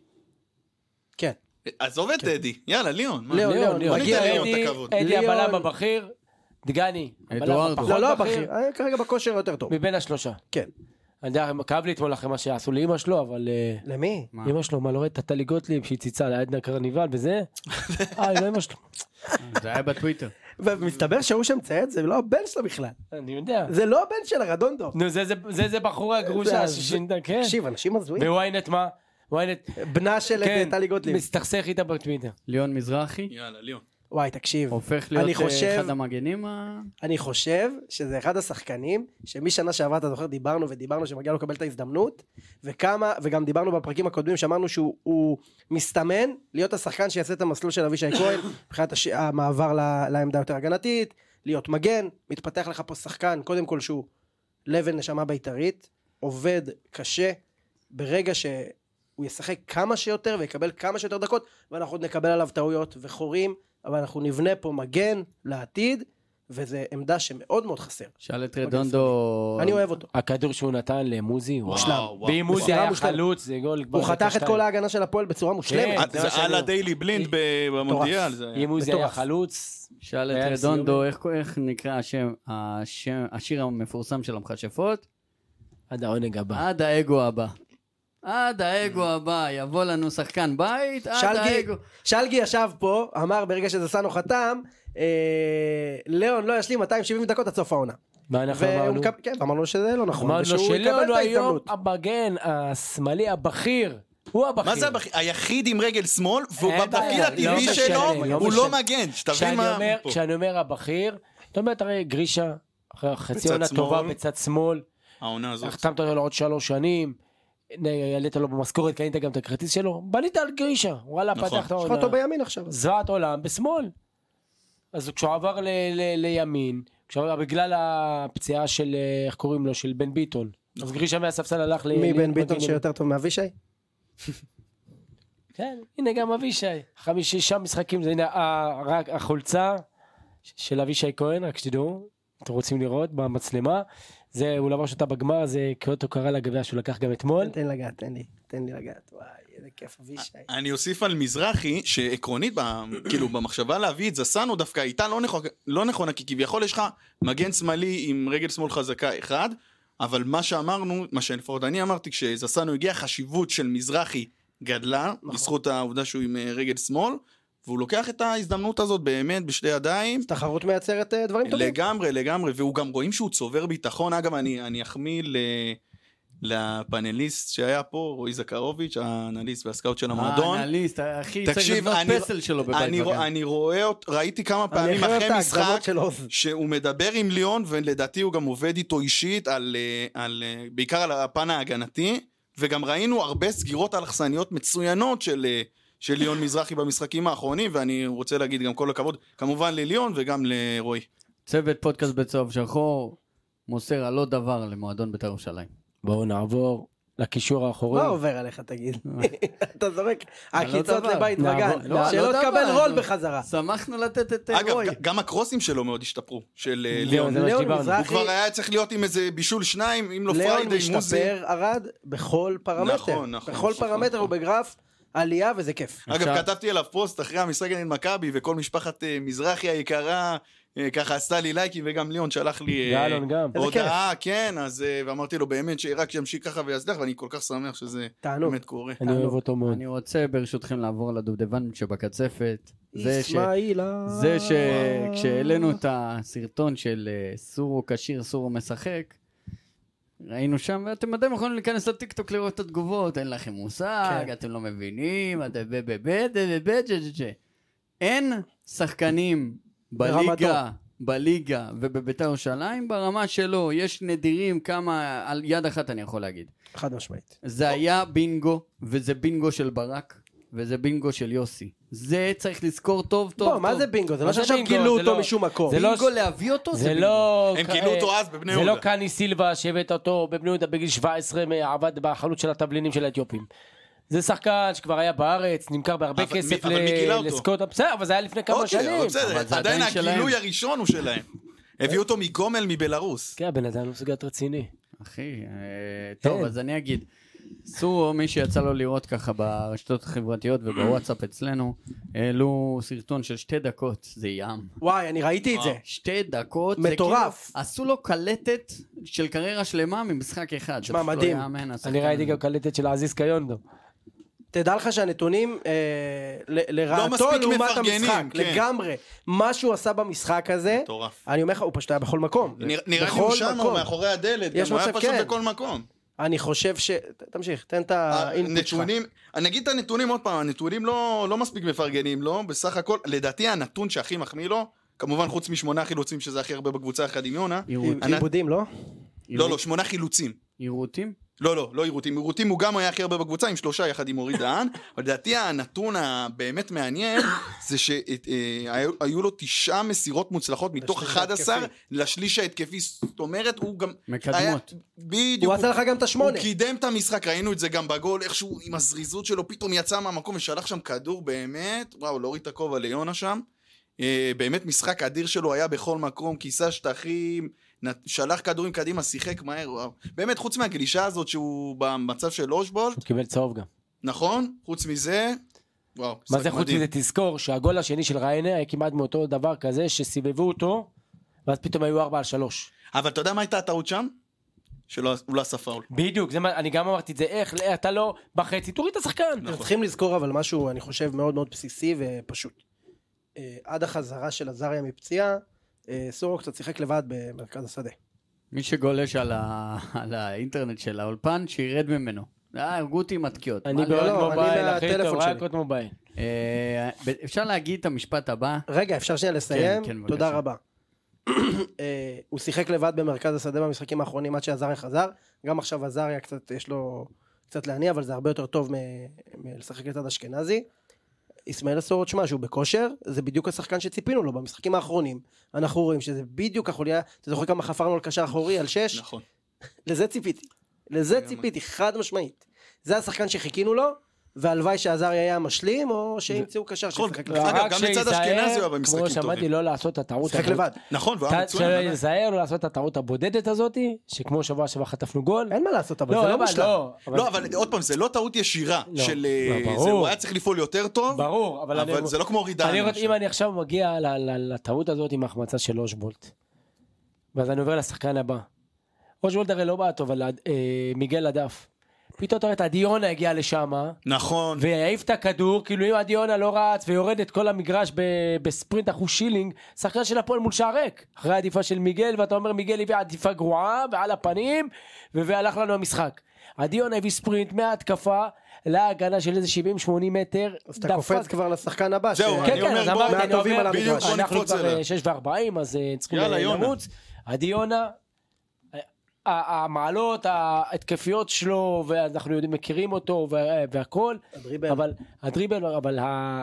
כן. עזוב את אדי, יאללה, ליאון. מה? ליאון, ליאון, בוא מגיע ניתן ליאון אדי, את הכבוד. אדי ליאון. הבלם הבכיר, דגני. הבלם אדוארדו. הפחות לא, לא בכיר, הבכיר, היה כרגע בכושר יותר טוב. מבין השלושה. כן. אני יודע, כאב לי אתמול אחרי מה שעשו לאמא שלו, אבל... אה, למי? מה? אמא שלו, מה, לא ראית את טלי גוטליב שהיא ציצה על עדנה קרניבל וזה? אה, לא אמא שלו. זה היה בטוויטר. ומסתבר שהוא שם צייד, זה לא הבן שלו בכלל. אני יודע. זה לא הבן של הרדונדו. נו, זה- זה- זה זה בחורה הגרושה זה- השישים, כן. תקשיב, אנשים הזויים. בוויינט מה? וויינט, בנה של כן, טלי גוטליב. מסתכסך איתה בטוויטר. ליאון מזרחי, יאללה, ליאון. וואי, תקשיב. הופך להיות אני אה, חושב- אחד המגנים ה... אני חושב שזה אחד השחקנים שמשנה שעברה, אתה זוכר, דיברנו ודיברנו שמגיע לו לקבל את ההזדמנות, וכמה, וגם דיברנו בפרקים הקודמים שאמרנו שהוא הוא מסתמן להיות השחקן שיעשה את המסלול של אבישי כהן, מבחינת הש... המעבר ל... לעמדה יותר הגנתית, להיות מגן, מתפתח לך פה שחקן, קודם כל שהוא לבן נשמה בית"רית, עובד קשה, ברגע שהוא ישחק כמה שיותר ויקבל כמה שיותר דקות, ואנחנו עוד נקבל עליו טעויות וחורים, אבל אנחנו נבנה פה מגן לעתיד, וזו עמדה שמאוד מאוד חסר. שאל את רדונדו... אני אוהב אותו. הכדור שהוא נתן למוזי, וואו. מושלם. ואם מוזי מושלם, היה מושלם. חלוץ, זה גול. הוא חתך את כל ההגנה של הפועל בצורה מושלמת. כן. אה, זה מה זה שאני על אומר. הדיילי בלינד ב- במונדיאל. זה היה. אם מוזי היה מטורף. חלוץ, שאל היה את רדונדו, סיום. איך, איך נקרא השם, השם, השיר המפורסם של המכשפות? עד העונג הבא. עד האגו הבא. עד האגו הבא, יבוא לנו שחקן בית, עד שלגי, האגו. שלגי ישב פה, אמר ברגע שזה סנו חתם, אה, ליאון לא ישלים מאתיים שבעים דקות עד סוף העונה. מה אנחנו והוא אמרנו? מקב- כן, אמרנו שזה לא נכון, אמרנו ושהוא שלאון יקבל את הוא היום ההזדמנות. המגן השמאלי הבכיר. הוא הבכיר. מה זה הבכיר? היחיד עם רגל שמאל, והוא אין בתפקיד בעיה, הטבעי לא משנה, שלו, לא הוא לא משנה. מגן, שתבין כשאני מה... אומר- פה. כשאני אומר הבכיר, זאת אומרת הרי גרישה, אחרי חצי בצד עונה טובה שמאל. בצד שמאל, העונה הזאת. החתמת אותו לעוד שלוש שנים, העלית לו במשכורת, קנית גם את הכרטיס שלו, בנית על גרישה, וואלה, נכון. פתח את יש לך העונה. אותו בימין עכשיו. זוועת עולם בשמאל. אז כשהוא עבר ל- ל- לימין, עכשיו, בגלל הפציעה של, איך קוראים לו, של בן ביטון. אז גרישה מהספסל הלך ל... מי בן ביטון שיותר טוב מאבישי? כן, הנה גם אבישי. חמישי שם משחקים, זה הנה רק החולצה של אבישי כהן, רק שתדעו, אתם רוצים לראות במצלמה. זה, הוא לבש אותה בגמר, זה כאותו קרה לגביע שהוא לקח גם אתמול. תן לגעת, תן לי, תן לי לגעת. וואי, איזה כיף אבישי. אני אוסיף על מזרחי, שעקרונית, כאילו, במחשבה להביא את זסנו דווקא הייתה לא נכונה, כי כביכול יש לך מגן שמאלי עם רגל שמאל חזקה אחד, אבל מה שאמרנו, מה שלפחות אני אמרתי, כשזסנו הגיע, חשיבות של מזרחי גדלה, בזכות העובדה שהוא עם רגל שמאל, והוא לוקח את ההזדמנות הזאת באמת בשתי ידיים. תחרות מייצרת דברים טובים. לגמרי, לגמרי, והוא גם רואים שהוא צובר ביטחון. אגב, אני, אני אחמיא ל... לפאנליסט שהיה פה, רועי זקרוביץ', האנליסט והסקאוט של המועדון. האנליסט, הכי צריך לבנות פסל שלו בבית אני, מגן. אני רואה, ראיתי כמה פעמים אחרי משחק, שהוא מדבר עם ליון, ולדעתי הוא גם עובד איתו אישית, על, על, בעיקר על הפן ההגנתי, וגם ראינו הרבה סגירות אלכסניות מצוינות של... של ליון מזרחי במשחקים האחרונים, ואני רוצה להגיד גם כל הכבוד, כמובן לליון וגם לרועי. צוות פודקאסט בצהוב שחור, מוסר על עוד דבר למועדון בית"ר ירושלים. בואו נעבור לקישור האחורי. מה עובר עליך תגיד? אתה זורק עקיצות לבית מגן, שלא תקבל רול בחזרה. שמחנו לתת את רועי. אגב, גם הקרוסים שלו מאוד השתפרו, של ליון. הוא כבר היה צריך להיות עם איזה בישול שניים, אם לא פריידי, מוזי. ליון משתפר, ארד, בכל פרמטר. בכל פרמטר הוא בגרף. עלייה וזה כיף. אגב, כתבתי עליו פוסט אחרי המשחק נגד מכבי, וכל משפחת מזרחי היקרה, ככה עשתה לי לייקים, וגם ליון שלח לי הודעה, כן, אז, ואמרתי לו באמת שרק שימשיך ככה ויצליח, ואני כל כך שמח שזה באמת קורה. אני אוהב אותו מאוד. אני רוצה ברשותכם לעבור לדובדבן שבקצפת. איסמעילה. זה שכשהעלינו את הסרטון של סורו קשיר, סורו משחק, ראינו שם, ואתם עדיין יכולים להיכנס לטיקטוק לראות את התגובות, אין לכם מושג, אתם לא מבינים, אתם אין שחקנים בליגה, בליגה ובבית"ר ירושלים, ברמה שלו, יש נדירים כמה, על יד אחת אני יכול להגיד. חד משמעית. זה היה בינגו, וזה בינגו של ברק, וזה בינגו של יוסי. זה צריך לזכור טוב טוב. בוא, מה זה בינגו? זה לא שעכשיו גילו אותו משום מקום. בינגו להביא אותו זה בינגו. הם גילו אותו אז בבני יהודה. זה לא קני סילבה שהבאת אותו בבני יהודה בגיל שבע עשרה, עבד בחלוץ של התבלינים של האתיופים. זה שחקן שכבר היה בארץ, נמכר בהרבה כסף לסקוט. בסדר, אבל זה היה לפני כמה שנים. עדיין הגילוי הראשון הוא שלהם. הביאו אותו מגומל מבלרוס. כן, בן אדם הוא סוגת רציני. אחי, טוב, אז אני אגיד. סורו, מי שיצא לו לראות ככה ברשתות החברתיות ובוואטסאפ אצלנו, העלו סרטון של שתי דקות, זה ים. וואי, אני ראיתי את זה. שתי דקות. מטורף. כאילו, עשו לו קלטת של קריירה שלמה ממשחק אחד. שמע, מדהים. אני ראיתי גם קלטת של עזיז קיונדו. תדע לך שהנתונים לרעתו לעומת המשחק, לגמרי. מה שהוא עשה במשחק הזה, מטורף. אני אומר לך, הוא פשוט היה בכל מקום. נראה לי הוא שם, הוא מאחורי הדלת, הוא היה פשוט בכל מקום. אני חושב ש... תמשיך, תן את האינפוט שלך. אני אגיד את הנתונים עוד פעם, הנתונים לא, לא מספיק מפרגנים, לא? בסך הכל, לדעתי הנתון שהכי מחמיא לו, כמובן חוץ משמונה חילוצים שזה הכי הרבה בקבוצה אחת עם יונה. עיבודים, לא? לא, לא, שמונה חילוצים. עירותים? לא, לא, לא עירותים. עירותים הוא גם היה הכי הרבה בקבוצה עם שלושה יחד עם אורי דהן, אבל לדעתי הנתון הבאמת מעניין זה שהיו לו תשעה מסירות מוצלחות מתוך אחת עשרה לשליש ההתקפי, זאת אומרת הוא גם... מקדמות. בדיוק. הוא עשה לך גם את השמונה. הוא קידם את המשחק, ראינו את זה גם בגול, איכשהו עם הזריזות שלו פתאום יצא מהמקום ושלח שם כדור באמת, וואו, לא הוריד את הכובע ליונה שם. באמת משחק אדיר שלו היה בכל מקום, כיסה שטחים, שלח כדורים קדימה, שיחק מהר, וואו. באמת, חוץ מהגלישה הזאת שהוא במצב של אושבולט. הוא קיבל צהוב גם. נכון, חוץ מזה, וואו. מה זה חוץ מזה? תזכור שהגול השני של ריינה היה כמעט מאותו דבר כזה, שסיבבו אותו, ואז פתאום היו ארבע על שלוש. אבל אתה יודע מה הייתה הטעות שם? שהוא לא עשה פאול. בדיוק, אני גם אמרתי את זה, איך, אתה לא בחצי, תוריד את השחקן. צריכים לזכור אבל משהו, אני חושב, מאוד מאוד בסיסי ופשוט. עד החזרה של עזריה מפציעה, סורו קצת שיחק לבד במרכז השדה. מי שגולש על, ה... על האינטרנט של האולפן, שירד ממנו. אה, הרגו אותי מתקיעות. אני בעוד מובייל, אחי טוב, רק עוד מובייל. אפשר להגיד את המשפט הבא? רגע, אפשר שנייה לסיים? כן, כן, תודה רבה. הוא שיחק לבד במרכז השדה במשחקים האחרונים עד שעזריה חזר. גם עכשיו עזריה קצת, יש לו קצת להניע, אבל זה הרבה יותר טוב מלשחק לצד אשכנזי. איסמעיל אסור, תשמע, שהוא בכושר, זה בדיוק השחקן שציפינו לו במשחקים האחרונים. אנחנו רואים שזה בדיוק החוליה, אתה זוכר כמה חפרנו על קשר אחורי, על שש? נכון. לזה ציפיתי. לזה ציפיתי, חד משמעית. זה השחקן שחיכינו לו, והלוואי שעזריה היה משלים, או שימצאו קשר ששחק לבד. אגב, גם מצד אשכנזי הוא היה במשחקים כמו שמעתי, טובים. לא לעשות את הטעות. שחק לבד. נכון, והוא היה מצוין. להיזהר, לא לעשות את הטעות הבודדת הזאת, שכמו שבוע שבוע חטפנו גול. אין מה לעשות, אבל זה לא מושלם. לא, אבל עוד פעם, זה לא טעות ישירה של... ברור. הוא היה צריך לפעול יותר טוב, ברור, אבל זה לא כמו רידן. אם אני עכשיו מגיע לטעות הזאת עם החמצה של אושבולט, ואז אני עובר לשחקן הבא. אושבולט הרי לא בא טוב, אבל מיגל הדף. פתאום אתה רואה את הדיונה הגיע לשם, נכון. והעיף את הכדור, כאילו אם הדיונה לא רץ ויורד את כל המגרש בספרינט אחוז שילינג, שחקן של הפועל מול שער ריק, אחרי העדיפה של מיגל, ואתה אומר מיגל הביא עדיפה גרועה, ועל הפנים, והלך לנו המשחק. הדיונה הביא ספרינט מההתקפה, להגנה של איזה שבעים שמונים מטר. אז אתה קופץ כבר לשחקן הבא. זהו, כן, אני כן, אומר, אז בוא, אמרתי, אני מהטובים אומר, על המגרש. אנחנו כבר שש וארבעים, אז צריכים לרוץ. הדיונה, המעלות, ההתקפיות שלו, ואנחנו יודעים, מכירים אותו והכל, אבל הדריבל, אבל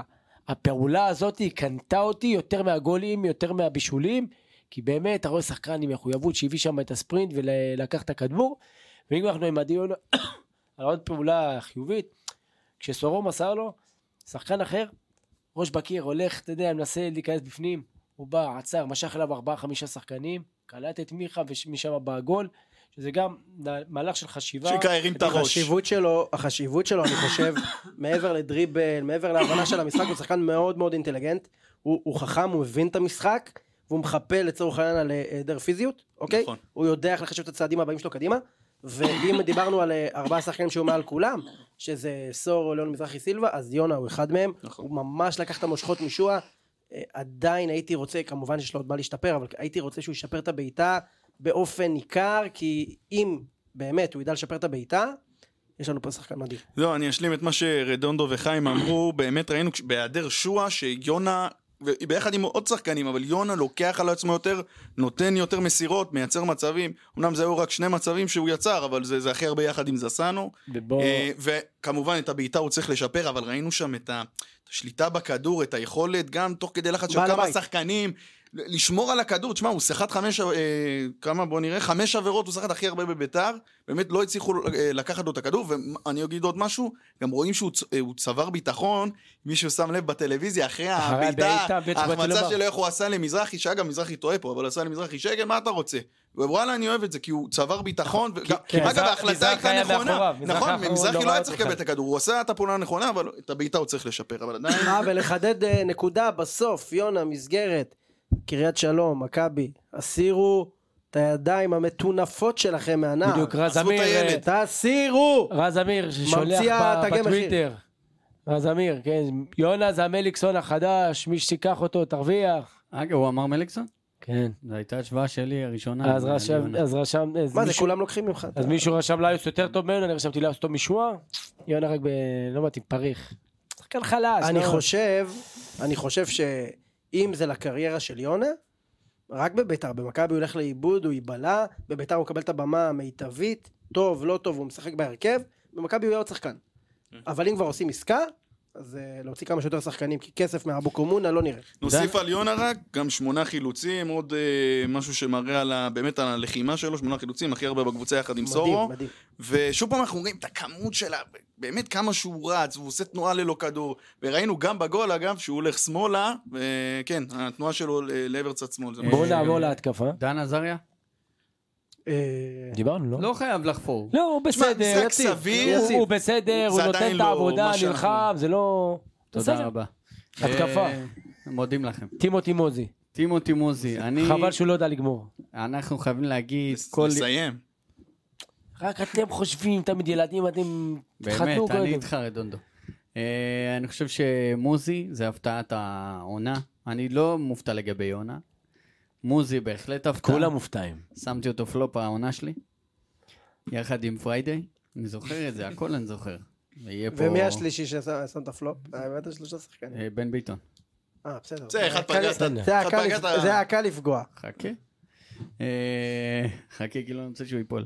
הפעולה הזאת היא קנתה אותי יותר מהגולים, יותר מהבישולים, כי באמת אתה רואה שחקן עם מחויבות שהביא שם את הספרינט ולקח את הכדבור, ואם אנחנו עם הדיון על עוד פעולה חיובית, כשסורו מסר לו, שחקן אחר, ראש בקיר, הולך, אתה יודע, מנסה להיכנס בפנים, הוא בא, עצר, משך אליו ארבעה, חמישה שחקנים, קלט את מיכה ומשם בגול, שזה גם מהלך של חשיבה. שיקה הרים את הראש. החשיבות שלו, החשיבות שלו, אני חושב, מעבר לדריבל, מעבר להבנה של המשחק, הוא שחקן מאוד מאוד אינטליגנט, הוא, הוא חכם, הוא הבין את המשחק, והוא מחפה לצורך העניין על היעדר פיזיות, אוקיי? נכון. הוא יודע איך לחשב את הצעדים הבאים שלו קדימה, ואם דיברנו על ארבעה שחקנים שהוא מעל כולם, שזה סור או ליאון מזרחי סילבה, אז יונה הוא אחד מהם, נכון. הוא ממש לקח את המושכות משועה, עדיין הייתי רוצה, כמובן שיש לו עוד מה להשתפר, אבל הייתי רוצה שהוא ישפר את הבעיטה באופן ניכר, כי אם באמת הוא ידע לשפר את הבעיטה, יש לנו פה שחקן מדהים. לא, אני אשלים את מה שרדונדו וחיים אמרו, באמת ראינו בהיעדר שועה שיונה, ביחד עם עוד שחקנים, אבל יונה לוקח על עצמו יותר, נותן יותר מסירות, מייצר מצבים, אמנם זה היו רק שני מצבים שהוא יצר, אבל זה, זה הכי הרבה יחד עם זסנו, ובוא... וכמובן את הבעיטה הוא צריך לשפר, אבל ראינו שם את השליטה בכדור, את היכולת, גם תוך כדי לחץ של כמה שחקנים, לשמור על הכדור. תשמע, הוא שחט חמש, אה, כמה בוא נראה, חמש עבירות, הוא שחט הכי הרבה בביתר, באמת לא הצליחו לקחת לו את הכדור, ואני אגיד עוד משהו, גם רואים שהוא צבר ביטחון, מישהו שם לב בטלוויזיה, אחרי הביתה, ההחמצה שלו איך הוא עשה למזרחי, שאגב מזרחי טועה פה, אבל עשה למזרחי שקל, מה אתה רוצה? וואלה, אני אוהב את זה, כי הוא צבר ביטחון, אגב, ההחלטה הייתה נכונה, נכון, מזרחי לא היה צריך לקבל את הכדור, הוא עשה את הפעולה הנכונה, אבל את הבעיטה הוא צריך לשפר, אבל עדיין... ולחדד נקודה בסוף, יונה, מסגרת, קריית שלום, מכבי, הסירו את הידיים המטונפות שלכם מהנער. בדיוק, רז אמיר, תסירו! רז אמיר ששולח בטוויטר. רז אמיר, כן, יונה זה המליקסון החדש, מי שתיקח אותו תרוויח. אגב, הוא אמר מליקסון? כן. זו הייתה השוואה שלי הראשונה. אז רשם, אז רשם... מה זה, כולם לוקחים ממך? אז מישהו רשם לאיוס יותר טוב ממנו, אני רשמתי לאיוס טוב משועה, יונה רק ב... לא מתאים, פריך. שחקן חלש. אני חושב, אני חושב שאם זה לקריירה של יונה, רק בביתר, במכבי הוא הולך לאיבוד, הוא ייבלה, בביתר הוא מקבל את הבמה המיטבית, טוב, לא טוב, הוא משחק בהרכב, במכבי הוא יהיה עוד שחקן. אבל אם כבר עושים עסקה, אז להוציא כמה שיותר שחקנים, כי כסף מאבו קומונה לא נראה. נוסיף על יונה רק, גם שמונה חילוצים, עוד אה, משהו שמראה על ה, באמת על הלחימה שלו, שמונה חילוצים, הכי הרבה בקבוצה יחד עם סורו. מדהים, מדהים. ושוב פעם אנחנו רואים את הכמות שלה, באמת כמה שהוא רץ, והוא עושה תנועה ללא כדור, וראינו גם בגול אגב, שהוא הולך שמאלה, וכן, התנועה שלו לעבר צד שמאל. בואו נעבור להתקפה. דן עזריה? דיברנו, לא? לא חייב לחפור. לא, הוא בסדר, הוא בסדר, הוא נותן את העבודה, נלחם, זה לא... תודה רבה. התקפה. מודים לכם. טימו טימוזי. טימו טימוזי. חבל שהוא לא יודע לגמור. אנחנו חייבים להגיד... לסיים. רק אתם חושבים, תמיד ילדים, אתם... באמת, אני איתך רדונדו. אני חושב שמוזי זה הפתעת העונה. אני לא מופתע לגבי יונה. מוזי בהחלט הפתעה. כולם מופתעים. שמתי אותו פלופ העונה שלי, יחד עם פריידי, אני זוכר את זה, הכל אני זוכר. ומי השלישי ששם את הפלופ? האמת השלושה שחקנים. בן ביטון. אה, בסדר. זה אחד פגעת. זה היה קל לפגוע. חכה. אה, חכה, כאילו אני רוצה שהוא ייפול.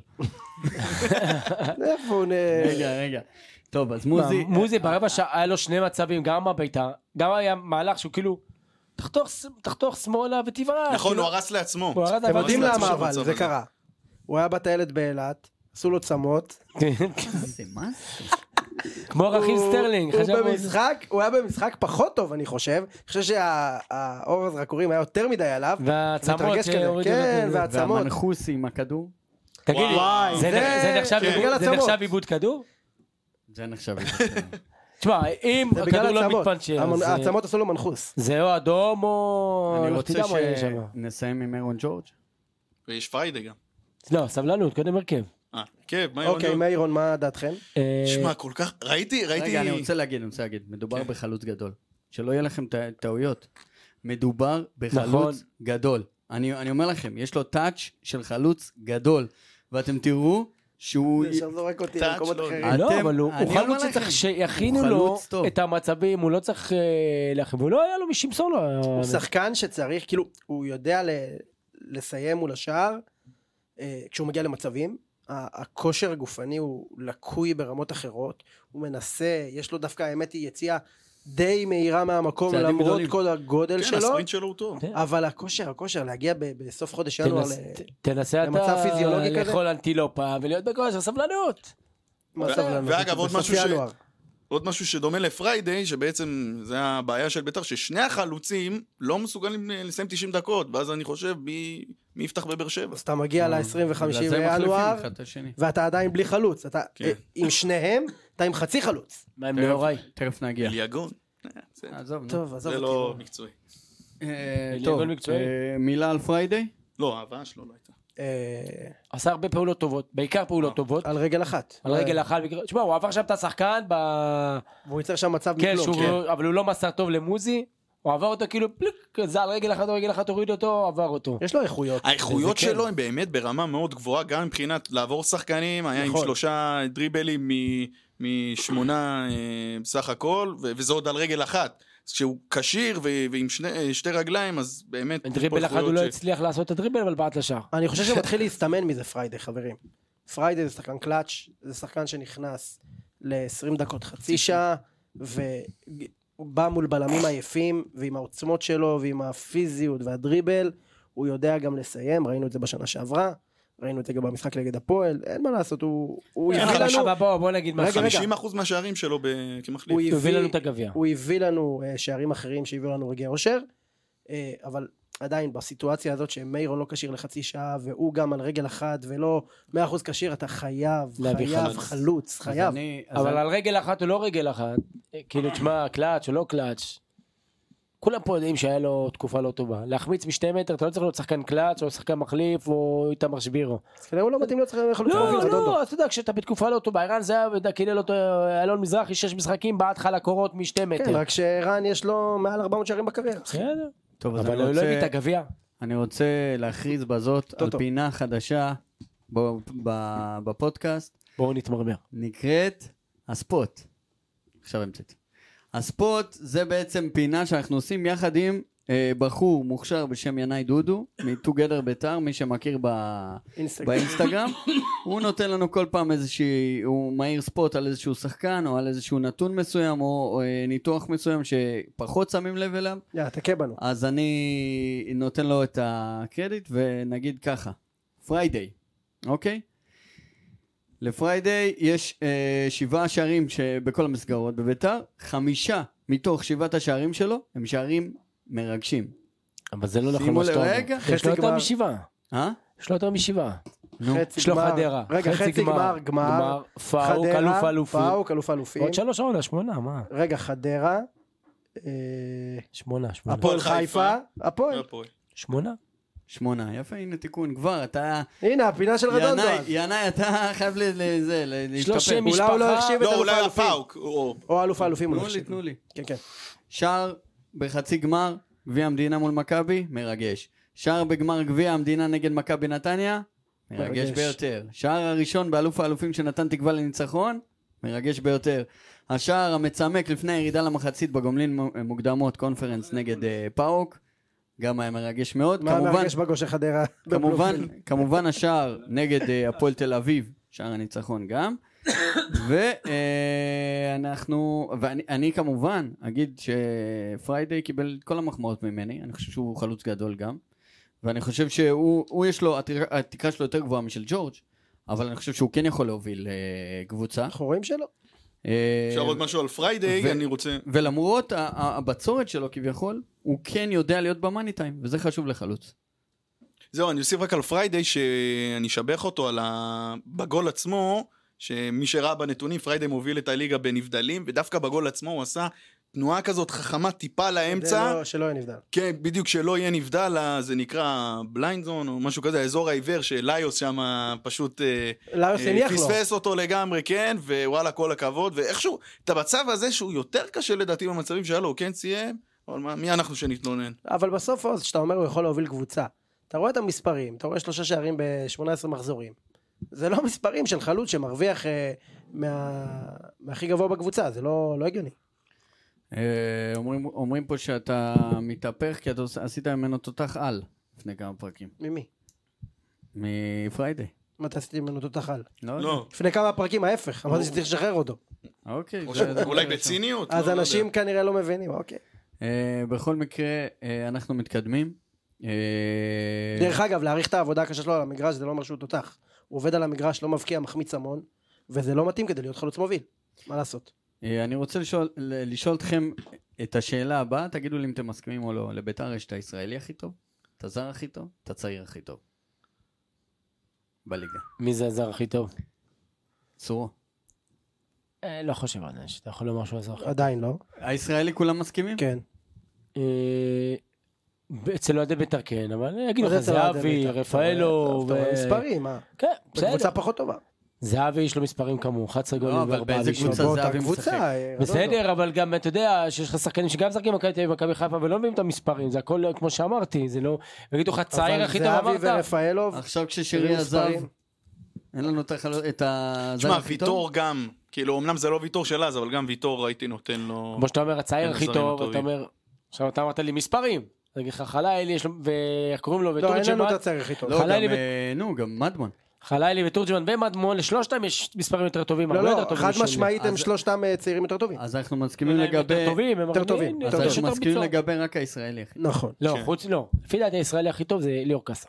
איפה הוא נ... רגע, רגע. טוב, אז מוזי... מוזי ברבע שעה היה לו שני מצבים, גם בביתה, גם היה מהלך שהוא כאילו, תחתוך, תחתוך שמאלה ותברח. נכון, כאילו, הוא הרס לעצמו. הוא הרס אתם יודעים לעצמו למה אבל, במצב זה הזה. קרה. הוא היה בטיילת באילת, עשו לו צמות. זה מה זה? כמו רכים הוא- סטרלינג. הוא חשבנו- במשחק, הוא היה במשחק פחות טוב, אני חושב. אני חושב שהאור הזרקורים היה יותר מדי עליו. והעצמות מתרגש כזה. שהורידו כן, לו- והעצמות. והמנחוס עם הכדור? תגיד לי, וואי, זה זה- זה נחשב כן. עיבוד- בגלל זה עצמות. נחשב עיבוד כדור? זה נחשב. תשמע, אם זה בגלל הכדור לא העצמות. מתפנצ'ר, המון- אז, אה, העצמות עשו לו מנחוס. זה או אדום או... אני לך רוצה תדע מה יהיה שם. שנסיים עם אירון ג'ורג'. ויש פריידי גם. לא, סבלנות, קודם הרכב. אה, כן, מה אוקיי, ירון? מאירון, מה דעתכם? אה, שמע, כל כך... ראיתי, ראיתי... רגע, אני רוצה להגיד, אני רוצה להגיד, מדובר כן. בחלוץ גדול. שלא יהיה לכם טע- טעויות. מדובר נכון. בחלוץ גדול. אני אני אומר לכם, יש לו טאץ' של חלוץ גדול. ואתם תראו שהוא... עכשיו זורק אותי טאץ' למקומות לא- אחרים. אתם- לא, אבל הוא אני הוא אומר חלוץ לכם, שצריך שיכינו הוא לו חלוץ טוב. את המצבים, הוא לא צריך אה, להכין, והוא לא היה לו מי שימסור לו. הוא שחקן שצריך, כאילו, הוא יודע ל- לסיים מול השער, אה, כשהוא מגיע למצבים. ה- הכושר הגופני הוא לקוי ברמות אחרות, הוא מנסה, יש לו דווקא, האמת היא, יציאה די מהירה מהמקום, צעדים למרות גדולים. כל הגודל כן, שלו, הספרינט שלו הוא טוב. אבל הכושר, הכושר, להגיע ב- בסוף חודש ינואר, תנס- ל- ת- תנסה למצב אתה פיזיולוגי כזה? לאכול אנטילופה ולהיות בכושר, סבלנות. מה ו- סבלנות? ואגב, עוד בסוף משהו ש- ינואר. עוד משהו שדומה לפריידי, שבעצם זה הבעיה של בית"ר, ששני החלוצים לא מסוגלים לסיים תשעים דקות, ואז אני חושב מי, מי יפתח בבאר שבע. אז אתה מגיע ל-עשרים וחמישי בגלל זה הם מחליפים בינואר, אחד את השני. ואתה עדיין בלי חלוץ, אתה כן. אה, עם שניהם, אתה עם חצי חלוץ. מה עם נאורי? תכף נגיע. אליגון. אה, זה- עזוב, נו. טוב, עזוב זה אותי. לא מקצועי. אה, ליגון טוב, מקצועי. אה, מילה על פריידי? לא, ההבאה שלו לא הייתה. אה, עשה הרבה פעולות טובות, בעיקר פעולות טובות. על רגל אחת. על רגל אחת, תשמע, הוא עבר שם את השחקן ב... והוא ייצר שם מצב כן, מכלום. שהוא- אבל הוא לא מסר טוב למוזי, הוא עבר אותו כאילו פליק, זה על רגל אחת או רגל אחת הוריד אותו, עבר אותו. יש לו איכויות. האיכויות וזה כן. שלו הן באמת ברמה מאוד גבוהה, גם מבחינת לעבור שחקנים, היה עם נכון. שלושה דריבלים מ- משמונה אה, בסך הכל, ו- וזה עוד על רגל אחת. אז כשהוא כשיר ו- ועם שני- שתי רגליים, אז באמת... יש פה דריבל אחד הוא איכויות לא ש- הצליח לעשות את הדריבל, אבל בעט לשער. אני חושב שמתחיל להסתמן מזה פריידי, חברים. פריידי זה שחקן קלאץ', זה שחקן שנכנס ל-עשרים דקות, חצי שעה, והוא בא מול בלמים עייפים, ועם העוצמות שלו, ועם הפיזיות והדריבל, הוא יודע גם לסיים, ראינו את זה בשנה שעברה, ראינו את זה גם במשחק נגד הפועל, אין מה לעשות, הוא הוא כן, הביא אבל לנו... אבל בוא בוא נגיד רגע, משהו. רגע. חמישים אחוז מהשערים שלו ב- כמחליף. הוא הוא הביא הביא- לנו את הגביע. הוא הביא לנו אה, שערים אחרים שהביאו לנו רגעי אושר, אה, אבל עדיין בסיטואציה הזאת שמיירון לא כשיר לחצי שעה, והוא גם על רגל אחת ולא מאה אחוז כשיר, אתה חייב, להביא חייב, חלוץ. חלוץ, אז חייב. אני- אז אבל אני- על רגל אחת או לא רגל אחת, כאילו תשמע, קלאץ' או לא קלאץ', כולם פה יודעים שהיה לו תקופה לא טובה. להחמיץ משתי מטר, אתה לא צריך להיות שחקן קלאץ' או שחקן מחליף או איתמר שבירו. אז כנראה הוא לא מתאים להיות שחקן חלוץ מוביל, לא, אדון דור. לא, אתה יודע, כשאתה בתקופה לא טובה, ערן זהב, קילל אותו, אלון מזרחי, שש משחקים, בעט לך לקורות משתי כן, מטר. רק שערן יש לו מעל ארבע מאות שערים בקריירה. בסדר. טוב, אז אבל אני הוא לא הביא את רוצה- הגביע. אני רוצה להכריז בזאת על טוב. פינה חדשה ב- ב- בפודקאסט, בואו נתמרמר. נקראת הספוט. עכשיו המצאתי. הספוט זה בעצם פינה שאנחנו עושים יחד עם אה, בחור מוכשר בשם ינאי דודו, מ-Together בית"ר, מי שמכיר ב- אינסטגרם. באינסטגרם. הוא נותן לנו כל פעם איזושהי, הוא מהיר ספוט על איזשהו שחקן, או על איזשהו נתון מסוים, או, או אה, ניתוח מסוים שפחות שמים לב אליו. יאללה, תכה בנו. אז אני נותן לו את הקרדיט, ונגיד ככה, פריידיי, אוקיי? לפריידיי יש אה, שבעה שערים בכל המסגרות בביתר, חמישה מתוך שבעת השערים שלו הם שערים מרגשים. אבל זה לא נכון שימו מה שאתה לב, אומר. רגע, יש לו חצי יותר גמר. משבעה. אה? יש לו יותר משבעה. נו, חצי יש לו גמר. חדרה. רגע, חצי גמר, גמר. פאוק, חדרה, אלוף אלופים. פאוק, אלוף אלופים. עוד שלוש עונה, שמונה, מה? רגע, חדרה. אה, שמונה, שמונה. הפועל הפועל חיפה. חיפה. הפועל. הפועל. שמונה? שמונה, יפה, הנה תיקון, כבר, אתה, הנה, הפינה של רדונדו. ינאי, אז. ינאי, אתה חייב לזה, להשתפר. שם אולי הוא לא משפחה. החשיב את לא, אלוף אולי האלופים. הפאוק. או- או אלוף האלופים. הוא לא תנו לי, החשיב. תנו לי. כן, כן. שער בחצי גמר גביע המדינה מול מכבי, מרגש. שער בגמר גביע המדינה נגד מכבי נתניה, מרגש מרגש. ביותר. שער הראשון באלוף האלופים שנתן תקווה לניצחון, מרגש ביותר. השער המצמק לפני הירידה למחצית בגומלין מוקדמות קונפרנס נגד uh, פאוק, גם היה מרגש מאוד. מה כמובן, מרגש בגוש חדרה? כמובן, כמובן השער נגד אה, הפועל תל אביב, שער הניצחון גם. ואנחנו, ואני אני כמובן אגיד שפריידי קיבל את כל המחמאות ממני, אני חושב שהוא חלוץ גדול גם, ואני חושב שהוא, הוא יש לו, התקרה שלו יותר גבוהה משל ג'ורג', אבל אני חושב שהוא כן יכול להוביל אה, קבוצה. אנחנו רואים שלו. אפשר עוד משהו על פריידי, אני רוצה... ולמרות הבצורת שלו כביכול, הוא כן יודע להיות במאני טיים, וזה חשוב לחלוץ. זהו, אני אוסיף רק על פריידי, שאני אשבח אותו על ה... בגול עצמו, שמי שראה בנתונים, פריידי מוביל את הליגה בנבדלים, ודווקא בגול עצמו הוא עשה תנועה כזאת חכמה טיפה לאמצע. לא, שלא יהיה נבדל. כן, בדיוק שלא יהיה נבדל, זה נקרא בליינד זון או משהו כזה, האזור העיוור שליוס שם פשוט ליוס הניח לו. פספס אותו לגמרי, כן, ווואלה כל הכבוד, ואיכשהו, את המצב הזה שהוא יותר קשה לדעתי במצבים שהיה לו, הוא כן סיים, אבל מה, מי אנחנו שנתלונן? אבל בסוף, אז שאתה אומר הוא יכול להוביל קבוצה, אתה רואה את המספרים, אתה רואה שלושה שערים ב-שמונה עשרה מחזורים. זה לא מספרים של חלוץ שמרוויח אה, מה... מהכי גבוה בקבוצה, זה לא, לא הגיוני. אה, אומרים, אומרים פה שאתה מתהפך כי אתה עשית ממנו תותח על לפני כמה פרקים. ממי? מפריידי. מתי עשיתי ממנו תותח על? לא. לא. לפני כמה פרקים ההפך, אמרתי שצריך לשחרר אותו. אוקיי. אולי בציניות? אז אנשים כנראה לא מבינים, אוקיי. אה, בכל מקרה, אה, אנחנו מתקדמים. אה, דרך אגב, להעריך את העבודה הקשה שלו על המגרש, זה לא אומר שהוא תותח. הוא עובד על המגרש, לא מבקיע, מחמיץ המון, וזה לא מתאים כדי להיות חלוץ מוביל. מה לעשות? אני רוצה לשאול, לשאול אתכם את השאלה הבאה, תגידו לי אם אתם מסכימים או לא. לביתר יש את הישראלי הכי טוב, את הזר הכי טוב, את הצעיר הכי טוב בליגה. מי זה הזר הכי טוב? סורו. לא חושב עדיין, שאתה יכול לומר שהוא הזר הכי טוב. עדיין לא. הישראלי כולם מסכימים? כן. אצל אוהדי ביתר כן, אבל יגידו לך אצל אוהדי זהבי, ביתר. רפאלו, טוב, מספרים, מה? כן, בסדר. בקבוצה פחות טובה. זהבי יש לו מספרים כמוהו, אחת עשרה גולים אבל וארבעה באיזה בישולים. קבוצה באותה זהבי קבוצה, משחק? רדונדו. בסדר, אבל גם אתה יודע שיש לך שחקנים שגם משחקים מכבי תל אביב ומכבי חיפה ולא מביאים את המספרים, זה הכל כמו שאמרתי, זה לא... יגידו לך צעיר הכי טוב אבל אמרת? זהבי ורפאלוב, עכשיו כששירי עזב, אין לנו את החלו- את הזר תשמע, הכי טוב? ויטור גם, כאילו, אמנם זה לא ויטור של אז, אבל גם ויטור הייתי נותן לו... כמו שאתה אומר, הצעיר הכי הזרים טוב, אתה הטובים. אומר, עכשיו אתה אמרת לי מספרים, אני אגיד לך חלילי, יש לו, ואיך קוראים לו, לא, אין לנו את ותורג'מן, הצעיר הכי טוב. לא, גם, חלילי ו- אה, נו, גם מדמן. חלילי ותורג'מן ומדמון, לשלושתם יש מספרים יותר טובים, לא, הרבה לא, יותר טובים. חד משל- משמעית הם אז- שלושתם אה, צעירים יותר טובים. אז אנחנו מסכימים הם לגבי... יותר טובים, הם יותר הרבה- טובים, הנה, אז יותר יש אנחנו יותר מסכימים ביצוע. לגבי רק הישראלי הכי טוב. נכון. לא, כן. חוץ, לא. לפי דעתי הישראלי הכי טוב זה ליאור קאסה.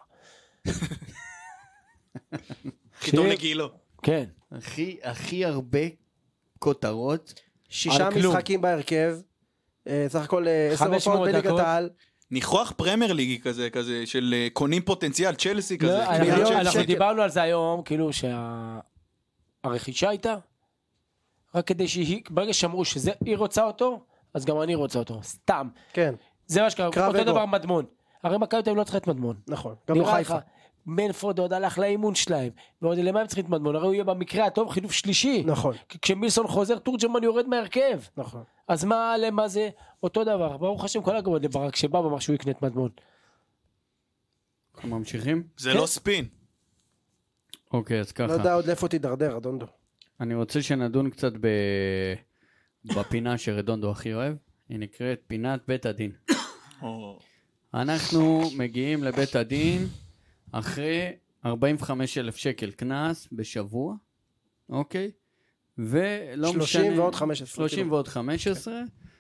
הכי טוב ש- לגילו. כן. הכי, הכי הרבה כותרות. שישה על כלום. משחקים בהרכב, אה, סך הכל אה, עשר חמש הופעות מאות בליגת דקות. העל. ניחוח פרמייר ליגי כזה, כזה, של אה, קונים פוטנציאל, צ'לסי כזה. לא, קנייה אנחנו- של- אנחנו שקל. דיברנו על זה היום, כאילו שהרכישה הייתה, רק כדי שהיא, ברגע שאמרו שהיא רוצה אותו, אז גם אני רוצה אותו, סתם. כן, זה מה שקרה, קרב אותו אגו. דבר מדמון. הרי מכבי תל אביב לא צריכה את מדמון. נכון. גם לא נראה חיפה. לך, מנפורד עוד הלך לאימון שלהם, ועוד למה הם צריכים את מדמון? הרי הוא יהיה במקרה הטוב חילוף שלישי. נכון, כי כשמילסון חוזר, תורג'מן יורד מהרכב. נכון. אז מה, למה זה? אותו דבר. ברוך השם, כל הכבוד לברק שבא ואמר שהוא יקנה את מדמון. אנחנו ממשיכים? זה כן. לא ספין. אוקיי, אז לא ככה. יודע עוד לאיפה תידרדר, אדונדו. אני רוצה שנדון קצת ב... בפינה שרדונדו הכי אוהב. היא נקראת פינת בית הדין. או, אנחנו מגיעים לבית הדין אחרי ארבעים וחמישה אלף שקל קנס בשבוע, אוקיי? ולא משנה... שלושים ועוד חמש עשרה. שלושים ועוד חמש עשרה,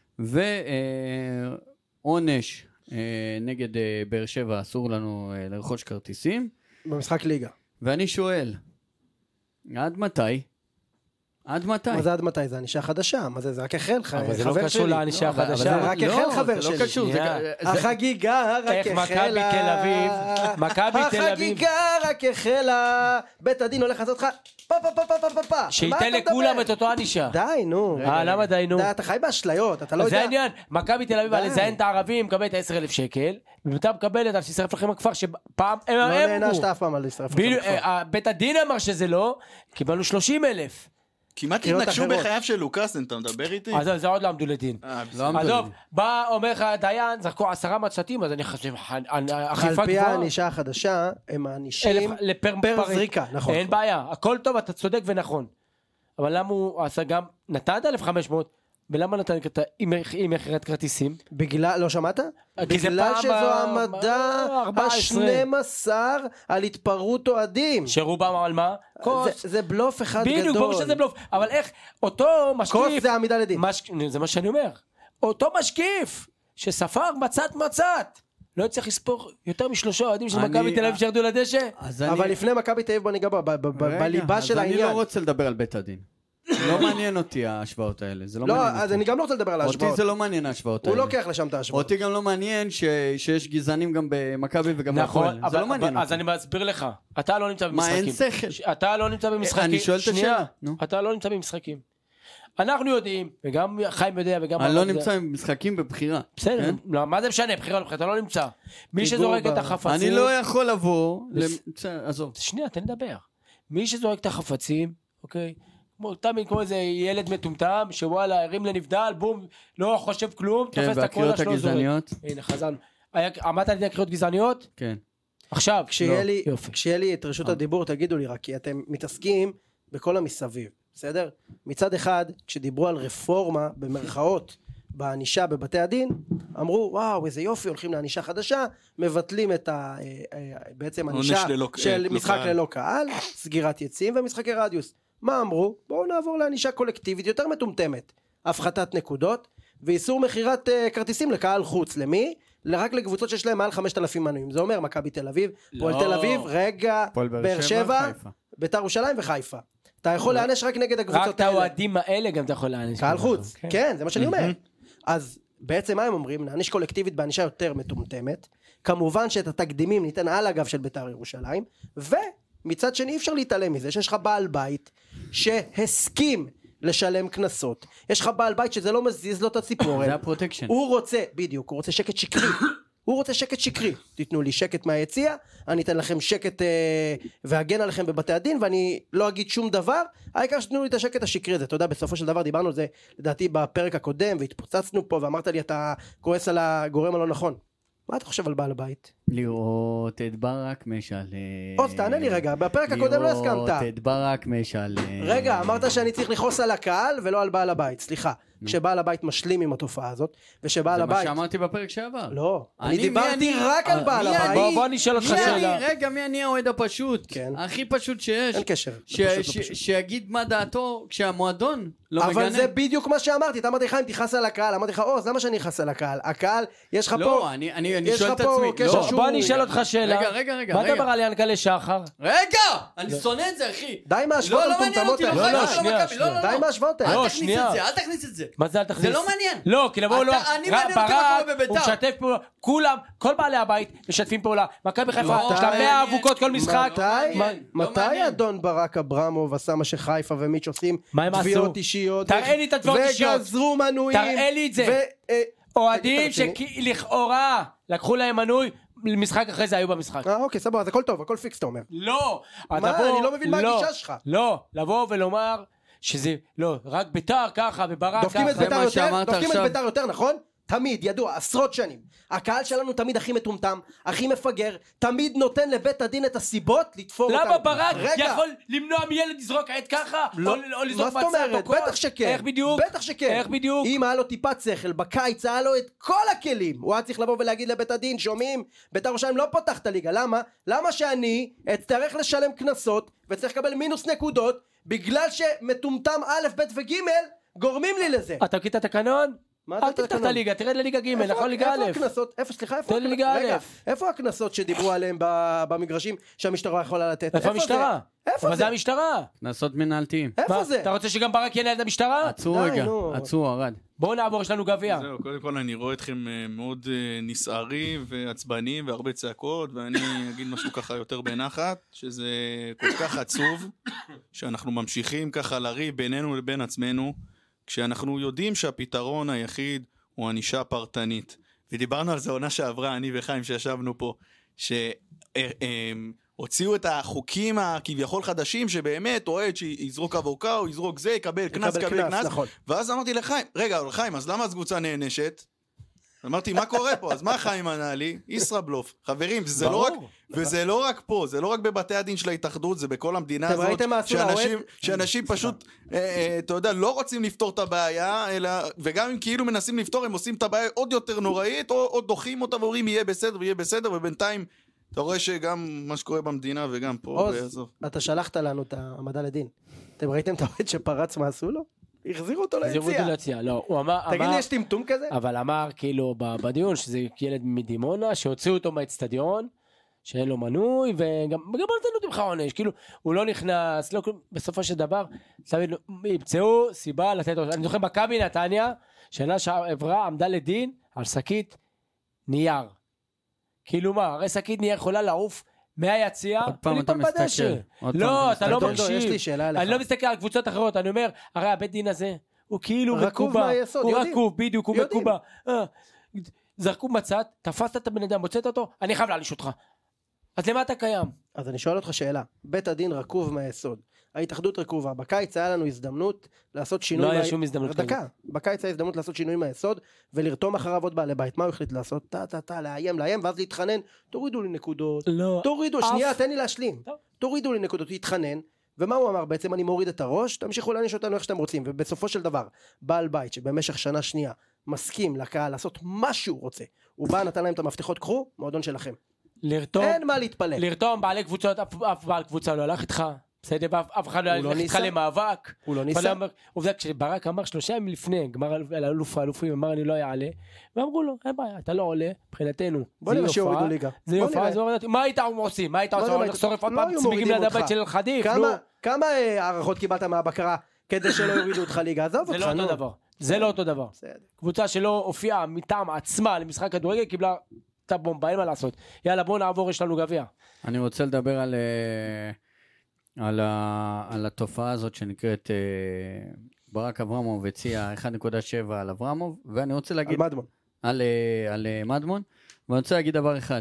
ועונש נגד אה, באר שבע, אסור לנו אה, לרכוש כרטיסים. במשחק ליגה. ואני שואל, עד מתי? עד מתי? מה זה עד מתי? זה ענישה חדשה. מה זה? זה רק החל, ח- אבל זה לא חבר קשור שלי. לענישה לא, אבל- החדשה. זה רק החל, חבר זה שלי. לא קשור. זה- שנייה. זה- החגיגה רק איך החלה. מכבי תל אביב, מכבי תל אביב. החגיגה רק החלה. בית הדין הולך לעשות לך פה פה פה פה פה פה פה. מה שייתן אתה מדבר? לכולם את אותו ענישה. די, נו. אה, למה די, נו? די, אתה חי באשליות, אתה לא אז זה יודע. העניין, מכבי תל אביב די. על לזיין את הערבים מקבלת עשרה אלף שקל, ואתה מקבלת על שישרף לכם הכפר שפעם הם לא אמרו. נענשת אף פעם על להשרף לך בדיוק, בכפר. אה, בית הדין אמר שזה לא, קיבלנו שלושים אלף. כמעט קריאות התנגשו אחרות. בחייו של לוקאסן, אתה מדבר איתי? אז זה עוד לא עמדו לדין. אה, לא בסדר. עמדו עזוב, לדין. בא, אומר לך דיין, זרקו עשרה מצתים, אז אני חושב, על אכיפה פי גבוהה. הענישה החדשה, הם מענישים אלף לפר פר פריט. זריקה, נכון. אין בעיה, הכל טוב, אתה צודק ונכון. אבל למה הוא עשה גם, נתן את אלף וחמש מאות, ולמה נתן עם מכירת כרטיסים? בגלל, לא שמעת? בגלל שזו העמדה ה-שנים עשר על התפרעות אוהדים. שרובם על מה? זה בלוף אחד גדול. בדיוק, ברור שזה בלוף. אבל איך אותו משקיף... כוס זה עמידה לדין. זה מה שאני אומר. אותו משקיף שספר מצאת מצאת. לא צריך לספור יותר משלושה אוהדים של מכבי תל אביב שירדו לדשא. אבל לפני מכבי תל אביב בוא ניגע בליבה של העניין. אני לא רוצה לדבר על בית הדין. לא מעניין אותי ההשוואות האלה, זה לא מעניין אותי. לא, אז אני גם לא רוצה לדבר על ההשוואות. אותי זה לא מעניין ההשוואות האלה. הוא לוקח לשם את ההשוואות. אותי גם לא מעניין שיש גזענים גם במכבי וגם בהפועל. זה לא מעניין אותי. אז אני מסביר לך, אתה לא נמצא במשחקים. מה, אין שכל? אתה לא נמצא במשחקים. אני שואל את השאלה. אתה לא נמצא במשחקים. אנחנו יודעים, וגם חיים יודע, וגם... אני לא נמצא במשחקים בבחירה. בסדר, מה זה משנה? בחירה לבחירה, אתה לא נמצא. מי שזורק את החפצים... אני לא יכול לבוא... עזוב. שנייה, תן לדבר. מי שזורק את החפצים, אוקיי? כמו תמיד כמו איזה ילד מטומטם, שוואלה, הרים לנבדל, בום, לא חושב כלום, כן, תופס את הקולה שלו זורק. הנה, חזרנו. עמדת על ידי הקריאות גזעניות? כן. עכשיו, כשיהיה לי את רשות הדיבור, תגידו לי רק, כי אתם מתעסקים בכל המסביב, בסדר? מצד אחד, כשדיברו על רפורמה, במרכאות, בענישה בבתי הדין, אמרו, וואו, איזה יופי, הולכים לענישה חדשה, מבטלים את ה... בעצם ענישה של משחק ללא קהל, סגירת יציאים ומשחקי רדיוס. מה אמרו? בואו נעבור לענישה קולקטיבית יותר מטומטמת, הפחתת נקודות ואיסור מחירת uh, כרטיסים לקהל חוץ. למי? רק לקבוצות שיש להם מעל חמשת אלפים מנויים. זה אומר מכבי תל אביב, פועל תל אביב, רגע, באר שבע, בית"ר ירושלים וחיפה. אתה יכול להענש רק נגד הקבוצות האלה. רק את האוהדים האלה גם אתה יכול להענש. קהל חוץ, כן, זה מה שאני אומר. אז בעצם מה הם אומרים? נעניש קולקטיבית בענישה יותר מטומטמת. כמובן שאת התקדימים ניתן על הגב של בית"ר ירושלים, ו... מצד שני אי אפשר להתעלם מזה שיש לך בעל בית שהסכים לשלם כנסות, יש לך בעל בית שזה לא מזיז לו את הציפורן, זה הפרוטקשן. הוא רוצה, בדיוק, הוא רוצה שקט שקרי, הוא רוצה שקט שקרי, תיתנו לי שקט מהיציאה, אני אתן לכם שקט אה, והגן עליכם בבתי הדין, ואני לא אגיד שום דבר, העיקר שתנו לי את השקט השקרי הזה. אתה יודע, בסופו של דבר דיברנו על זה לדעתי בפרק הקודם, והתפוצצנו פה ואמרת לי אתה כועס על הגורם הלא נכון. מה אתה חושב על בעל הבית? לראות את ברק משלם. עוז, תענה לי רגע, בפרק הקודם לא הסכמת. לראות את ברק משלם. רגע, אמרת שאני צריך לכעוס על הקהל ולא על בעל הבית, סליחה. כשבעל הבית משלים עם התופעה הזאת, ושבעל הבית... זה מה שאמרתי בפרק שעבר. לא, אני דיברתי רק על בעל הבית. בוא נשאל אותך שאלה. רגע, מי אני האוהד הפשוט? הכי פשוט שיש. אין קשר. שיגיד מה דעתו כשהמועדון לא מגנה. אבל זה בדיוק מה שאמרתי, אתה אמרתי לך אם תכעס על הקהל, אמרתי לך עוז, למה שאני אכעס על הקהל? הקהל, יש לך פה... לא, אני שואל את עצמי. בוא נשאל אותך שאלה. רגע, רגע, רגע. מה דבר על ינקלה שחר? רגע, אני שונא את זה, אחי. די מההשוואות המטומטמות האלה. לא, לא, שנייה. די מההשוואות האלה. אל תכניס את זה, אל תכניס את זה. מה זה אל תכניס? זה לא מעניין. לא, כי לבוא לא... אני מעניין אותי מה קורה בביתר. הוא משתף פעולה, כולם, כל בעלי הבית משתפים פעולה. מכבי חיפה, יש לה מאה אבוקות כל משחק. מתי אדון ברק אברמוב עשה מה שחיפה ומיץ' עושים תביעות אישיות? תראה לי את התביעות אישיות. וגזרו מנויים. תראה לי את זה. אוהדים שלכאורה לקחו להם מנוי, משחק אחרי זה היו במשחק. אה אוקיי, סבבה, אז הכל טוב, הכל פיקס אתה אומר. לא. מה, אני לא מבין מה הגישה שלך. לא, לבוא ולומר שזה, לא, רק ביתר ככה וברק ככה. דופקים את ביתר יותר, דופקים את ביתר יותר, נכון? תמיד, ידוע, עשרות שנים. הקהל שלנו תמיד הכי מטומטם, הכי מפגר, תמיד נותן לבית הדין את הסיבות לתפור אותם. למה ברק יכול למנוע מילד לזרוק עד ככה? לא, או לזרוק מה זאת אומרת? בטח שכן. איך בדיוק? בטח שכן. איך בדיוק? אם היה לו טיפת שכל, בקיץ היה לו את כל הכלים. הוא היה צריך לבוא ולהגיד לבית הדין, שומעים, ביתר ירושלים לא פותח את הליגה. למה? למה שאני אצטרך לשלם קנסות וצריך לקבל מינוס נקודות בגלל שמטומטם א' ב' וג' גורמים לי לזה. אתה מכיר את התקנון? אל תפתח את הליגה, תרד לליגה ג', נכון ליגה א'. איפה הקנסות? איפה, סליחה, איפה הקנסות? איפה הקנסות שדיברו עליהם במגרשים שהמשטרה יכולה לתת? איפה המשטרה? איפה זה? זה המשטרה. קנסות מנהלתיים. איפה זה? אתה רוצה שגם ברק ינהל את המשטרה? עצרו רגע, עצרו, ארד. בואו נעבור, יש לנו גביע. זהו, קודם כל אני רואה אתכם מאוד נסערים ועצבנים והרבה צעקות, ואני אגיד משהו ככה יותר בנחת, שזה כל כך עצוב, שאנחנו ממשיכים ככה לריב בינינו לבין עצמנו, כשאנחנו יודעים שהפתרון היחיד הוא ענישה פרטנית. ודיברנו על זה עונה שעברה, אני וחיים שישבנו פה, שהוציאו את החוקים הכביכול חדשים, שבאמת אוהד שיזרוק אבוקה או יזרוק זה, יקבל קנס, יקבל קנס. ואז אמרתי לחיים, רגע, חיים, אז למה אז קבוצה נענשת? אמרתי, מה קורה פה? אז מה חיים ענה לי? ישראבלוף. חברים, זה לא רק, וזה לא רק פה, זה לא רק בבתי הדין של ההתאחדות, זה בכל המדינה הזאת, שאנשים, שאנשים פשוט, אתה יודע, לא רוצים לפתור את הבעיה, וגם אם כאילו מנסים לפתור, הם עושים את הבעיה עוד יותר נוראית, או דוחים אותה ואומרים, יהיה בסדר ויהיה בסדר, ובינתיים, אתה רואה שגם מה שקורה במדינה וגם פה, עוז, אתה שלחת לנו את העמדה לדין. אתם ראיתם את העובד שפרץ מה עשו לו? החזירו אותו ליציאה. לא, הוא אמר... תגיד לי, יש טמטום כזה? אבל אמר כאילו בדיון שזה ילד מדימונה, שהוציאו אותו מהאצטדיון, שאין לו מנוי, וגם לא נתנו לך עונש, כאילו, הוא לא נכנס, לא, בסופו של דבר, ימצאו סיבה לתת אותו. אני זוכר מכבי נתניה, שנה שעברה עמדה לדין על שקית נייר. כאילו מה, הרי שקית נייר יכולה לעוף מהיציאה, עוד פעם אתה מסתכל. לא, אתה לא מקשיב. יש לי שאלה אליך. אני לא מסתכל על קבוצות אחרות, אני אומר, הרי הבית דין הזה, הוא כאילו מקובע. הוא רקוב, בדיוק, הוא מקובע. זרקו מצאת, תפסת את הבן אדם, מוצאת אותו, אני חייב להעניש אותך. אז למה אתה קיים? אז אני שואל אותך שאלה. בית הדין רקוב מהיסוד. ההתאחדות רקובה. בקיץ היה לנו הזדמנות לעשות שינוי... לא היה שום הזדמנות. דקה. בקיץ היה הזדמנות לעשות שינוי מהיסוד, ולרתום אחריו עוד בעלי בית. מה הוא החליט לעשות? טה, טה, טה, לאיים, לאיים, ואז להתחנן. תורידו לי נקודות. לא. תורידו, שנייה, תן לי להשלים. תורידו לי נקודות, להתחנן. ומה הוא אמר? בעצם אני מוריד את הראש, תמשיכו להעניש אותנו איך שאתם רוצים. ובסופו של דבר, בעל בית שבמשך שנה שנייה מסכים לקהל לעשות מה שהוא רוצה. הוא בא, נתן להם את המפתחות, קחו, מועדון שלכם. לרתום, אין מה להתפלא. לרתום בעלי קבוצות, אף, אף בעל קבוצה לא הלך איתך, בסדר, אף אחד לא הלך איתך למאבק. הוא לא ניסה. עובדה, כשברק אמר שלושה ימים לפני, גמר על אלוף האלופים, אמר אני לא יעלה, ואמרו לו, אין בעיה, אתה לא עולה, מבחינתנו, בוא נראה שיורידו ליגה. זה יופעה, זה הורדת, מה היית עושים? מה היית עושים? שורף עוד פעם, צמיגים ליד הבית של חדיף, נו. כמה הערכות קיבלת מהבקרה, כדי שלא יורידו אותך ליגה? עזוב אותך, נו. זה לא אותו דבר. קבוצה שלא הופיעה מטעם עצמה למשחק כדורגל, קיבלה את הבומבה, אין מה לעשות. יאללה, בוא נעבור, יש לנו גביע. אני רוצה לדבר על, על, ה, על התופעה הזאת שנקראת ברק אברמוב הציע אחד נקודה שבע על אברמוב, ואני רוצה להגיד... על מדמון. על, על מדמון, ואני רוצה להגיד דבר אחד.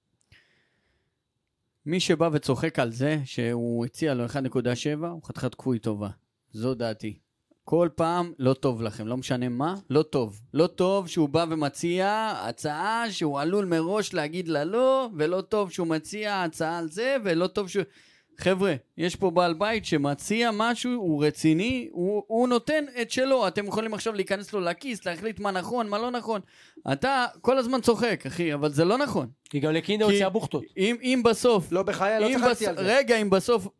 מי שבא וצוחק על זה שהוא הציע לו אחד נקודה שבע, הוא חתיכת כפוי טובה. זו דעתי. כל פעם לא טוב לכם, לא משנה מה, לא טוב. לא טוב שהוא בא ומציע הצעה שהוא עלול מראש להגיד לה לא, ולא טוב שהוא מציע הצעה על זה, ולא טוב שהוא... חבר'ה, יש פה בעל בית שמציע משהו, הוא רציני, הוא, הוא נותן את שלו, אתם יכולים עכשיו להיכנס לו לכיס, להחליט מה נכון, מה לא נכון. אתה כל הזמן צוחק, אחי, אבל זה לא נכון. כי גם לקינדה הוציאה בוכטות. אם, אם בסוף... לא בחיי, לא צחקתי על זה. רגע, אם בסוף...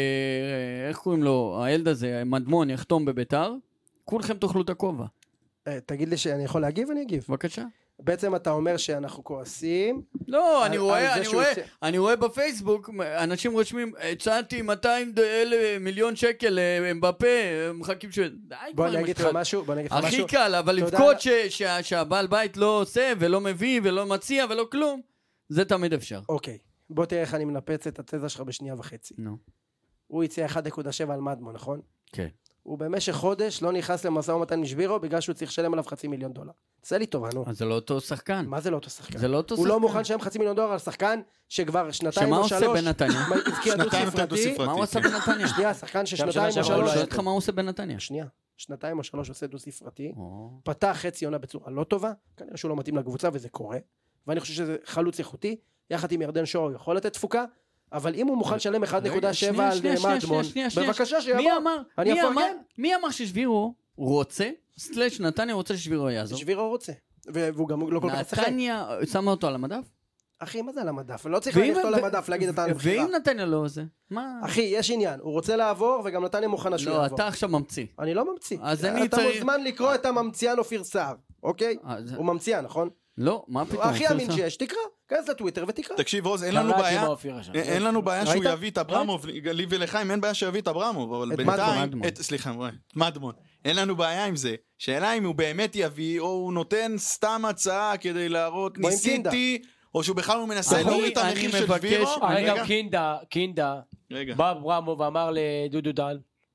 אה, איך קוראים לו, הילד הזה, מדמון, יחתום בביתר, כולכם תאכלו את הכובע. תגיד לי שאני יכול להגיב, אני אגיב. בבקשה. בעצם אתה אומר שאנחנו כועסים. לא, אני רואה, אני רואה, אני רואה בפייסבוק, אנשים רושמים, הצעתי מאתיים מיליון שקל מבפה, מחכים ש... בוא אני אגיד לך משהו, בוא אני אגיד לך משהו. הכי קל, אבל לבכות שהבעל בית לא עושה, ולא מביא, ולא מציע, ולא כלום, זה תמיד אפשר. אוקיי, בוא תראה איך אני מנפץ את התזה שלך בשנייה וחצי. נו. הוא הציע אחד נקודה שבע על מדמון, נכון? כן. הוא במשך חודש לא נכנס למשא ומתן משבירו, בגלל שהוא צריך לשלם עליו חצי מיליון דולר. תעשה לי טובה, נו. אז זה לא אותו שחקן. מה זה לא אותו שחקן? זה לא אותו שחקן. הוא לא מוכן לשלם חצי מיליון דולר על שחקן שכבר שנתיים או שלוש... שמה הוא עושה בנתניה? שנתיים דו ספרתי. מה הוא עושה בנתניה? שנייה, שחקן ששנתיים או שלוש... אני שואל אותך מה הוא עושה בנתניה? שנייה, שנתיים או שלוש עושה דו ספרתי, פתח חצי עונה בצורה לא טובה, כנראה שהוא לא מתאים לקבוצה וזה קורה, ואני חושב שזה חלוץ איכותי, יחד עם ירדן שור יכול לתת תפוקה, אבל אם הוא מוכן לשלם אחד נקודה שבע על מדמון, בבקשה שיבוא, אני אפרגן. מי אמר ששבירו רוצה, סלש נתניה רוצה ששבירו יעזור? שבירו רוצה, והוא גם לא כל כך שחק. נתניה שמה אותו על המדף? אחי, מה זה על המדף? לא צריך להניח אותו על המדף להגיד אתה על בחירה. ואם נתניה לא עושה? אחי, יש עניין, הוא רוצה לעבור וגם נתניה מוכנה שהוא יעבור. לא, אתה עכשיו ממציא. אני לא ממציא. אתה מוזמן לקרוא את הממציאן אופיר סער, אוקיי? הוא ממציאה, נכון? לא, מה פתאום? הכי אמין שיש, תקרא, כנס לטוויטר ותקרא. תקשיב עוז, אין לנו בעיה, אין לנו בעיה שהוא יביא את אברמוב, לי ולחיים אין בעיה שיביא את אברמוב, אבל בינתיים, סליחה, מדמון, אין לנו בעיה עם זה, שאלה אם הוא באמת יביא, או הוא נותן סתם הצעה כדי להראות, ניסיתי, או שהוא בכלל הוא מנסה להוריד את המחיר של וירו. רגע, קינדה, קינדה, בא אברמוב ואמר לדודו דל,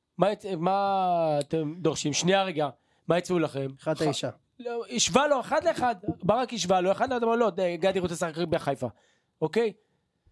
מה אתם דורשים? שנייה רגע, מה יצאו לכם? אחת האישה. השווה לו אחד לאחד, ברק השווה לו אחד לאחד, אמר לו, גדי רוצה לשחק בחיפה, אוקיי?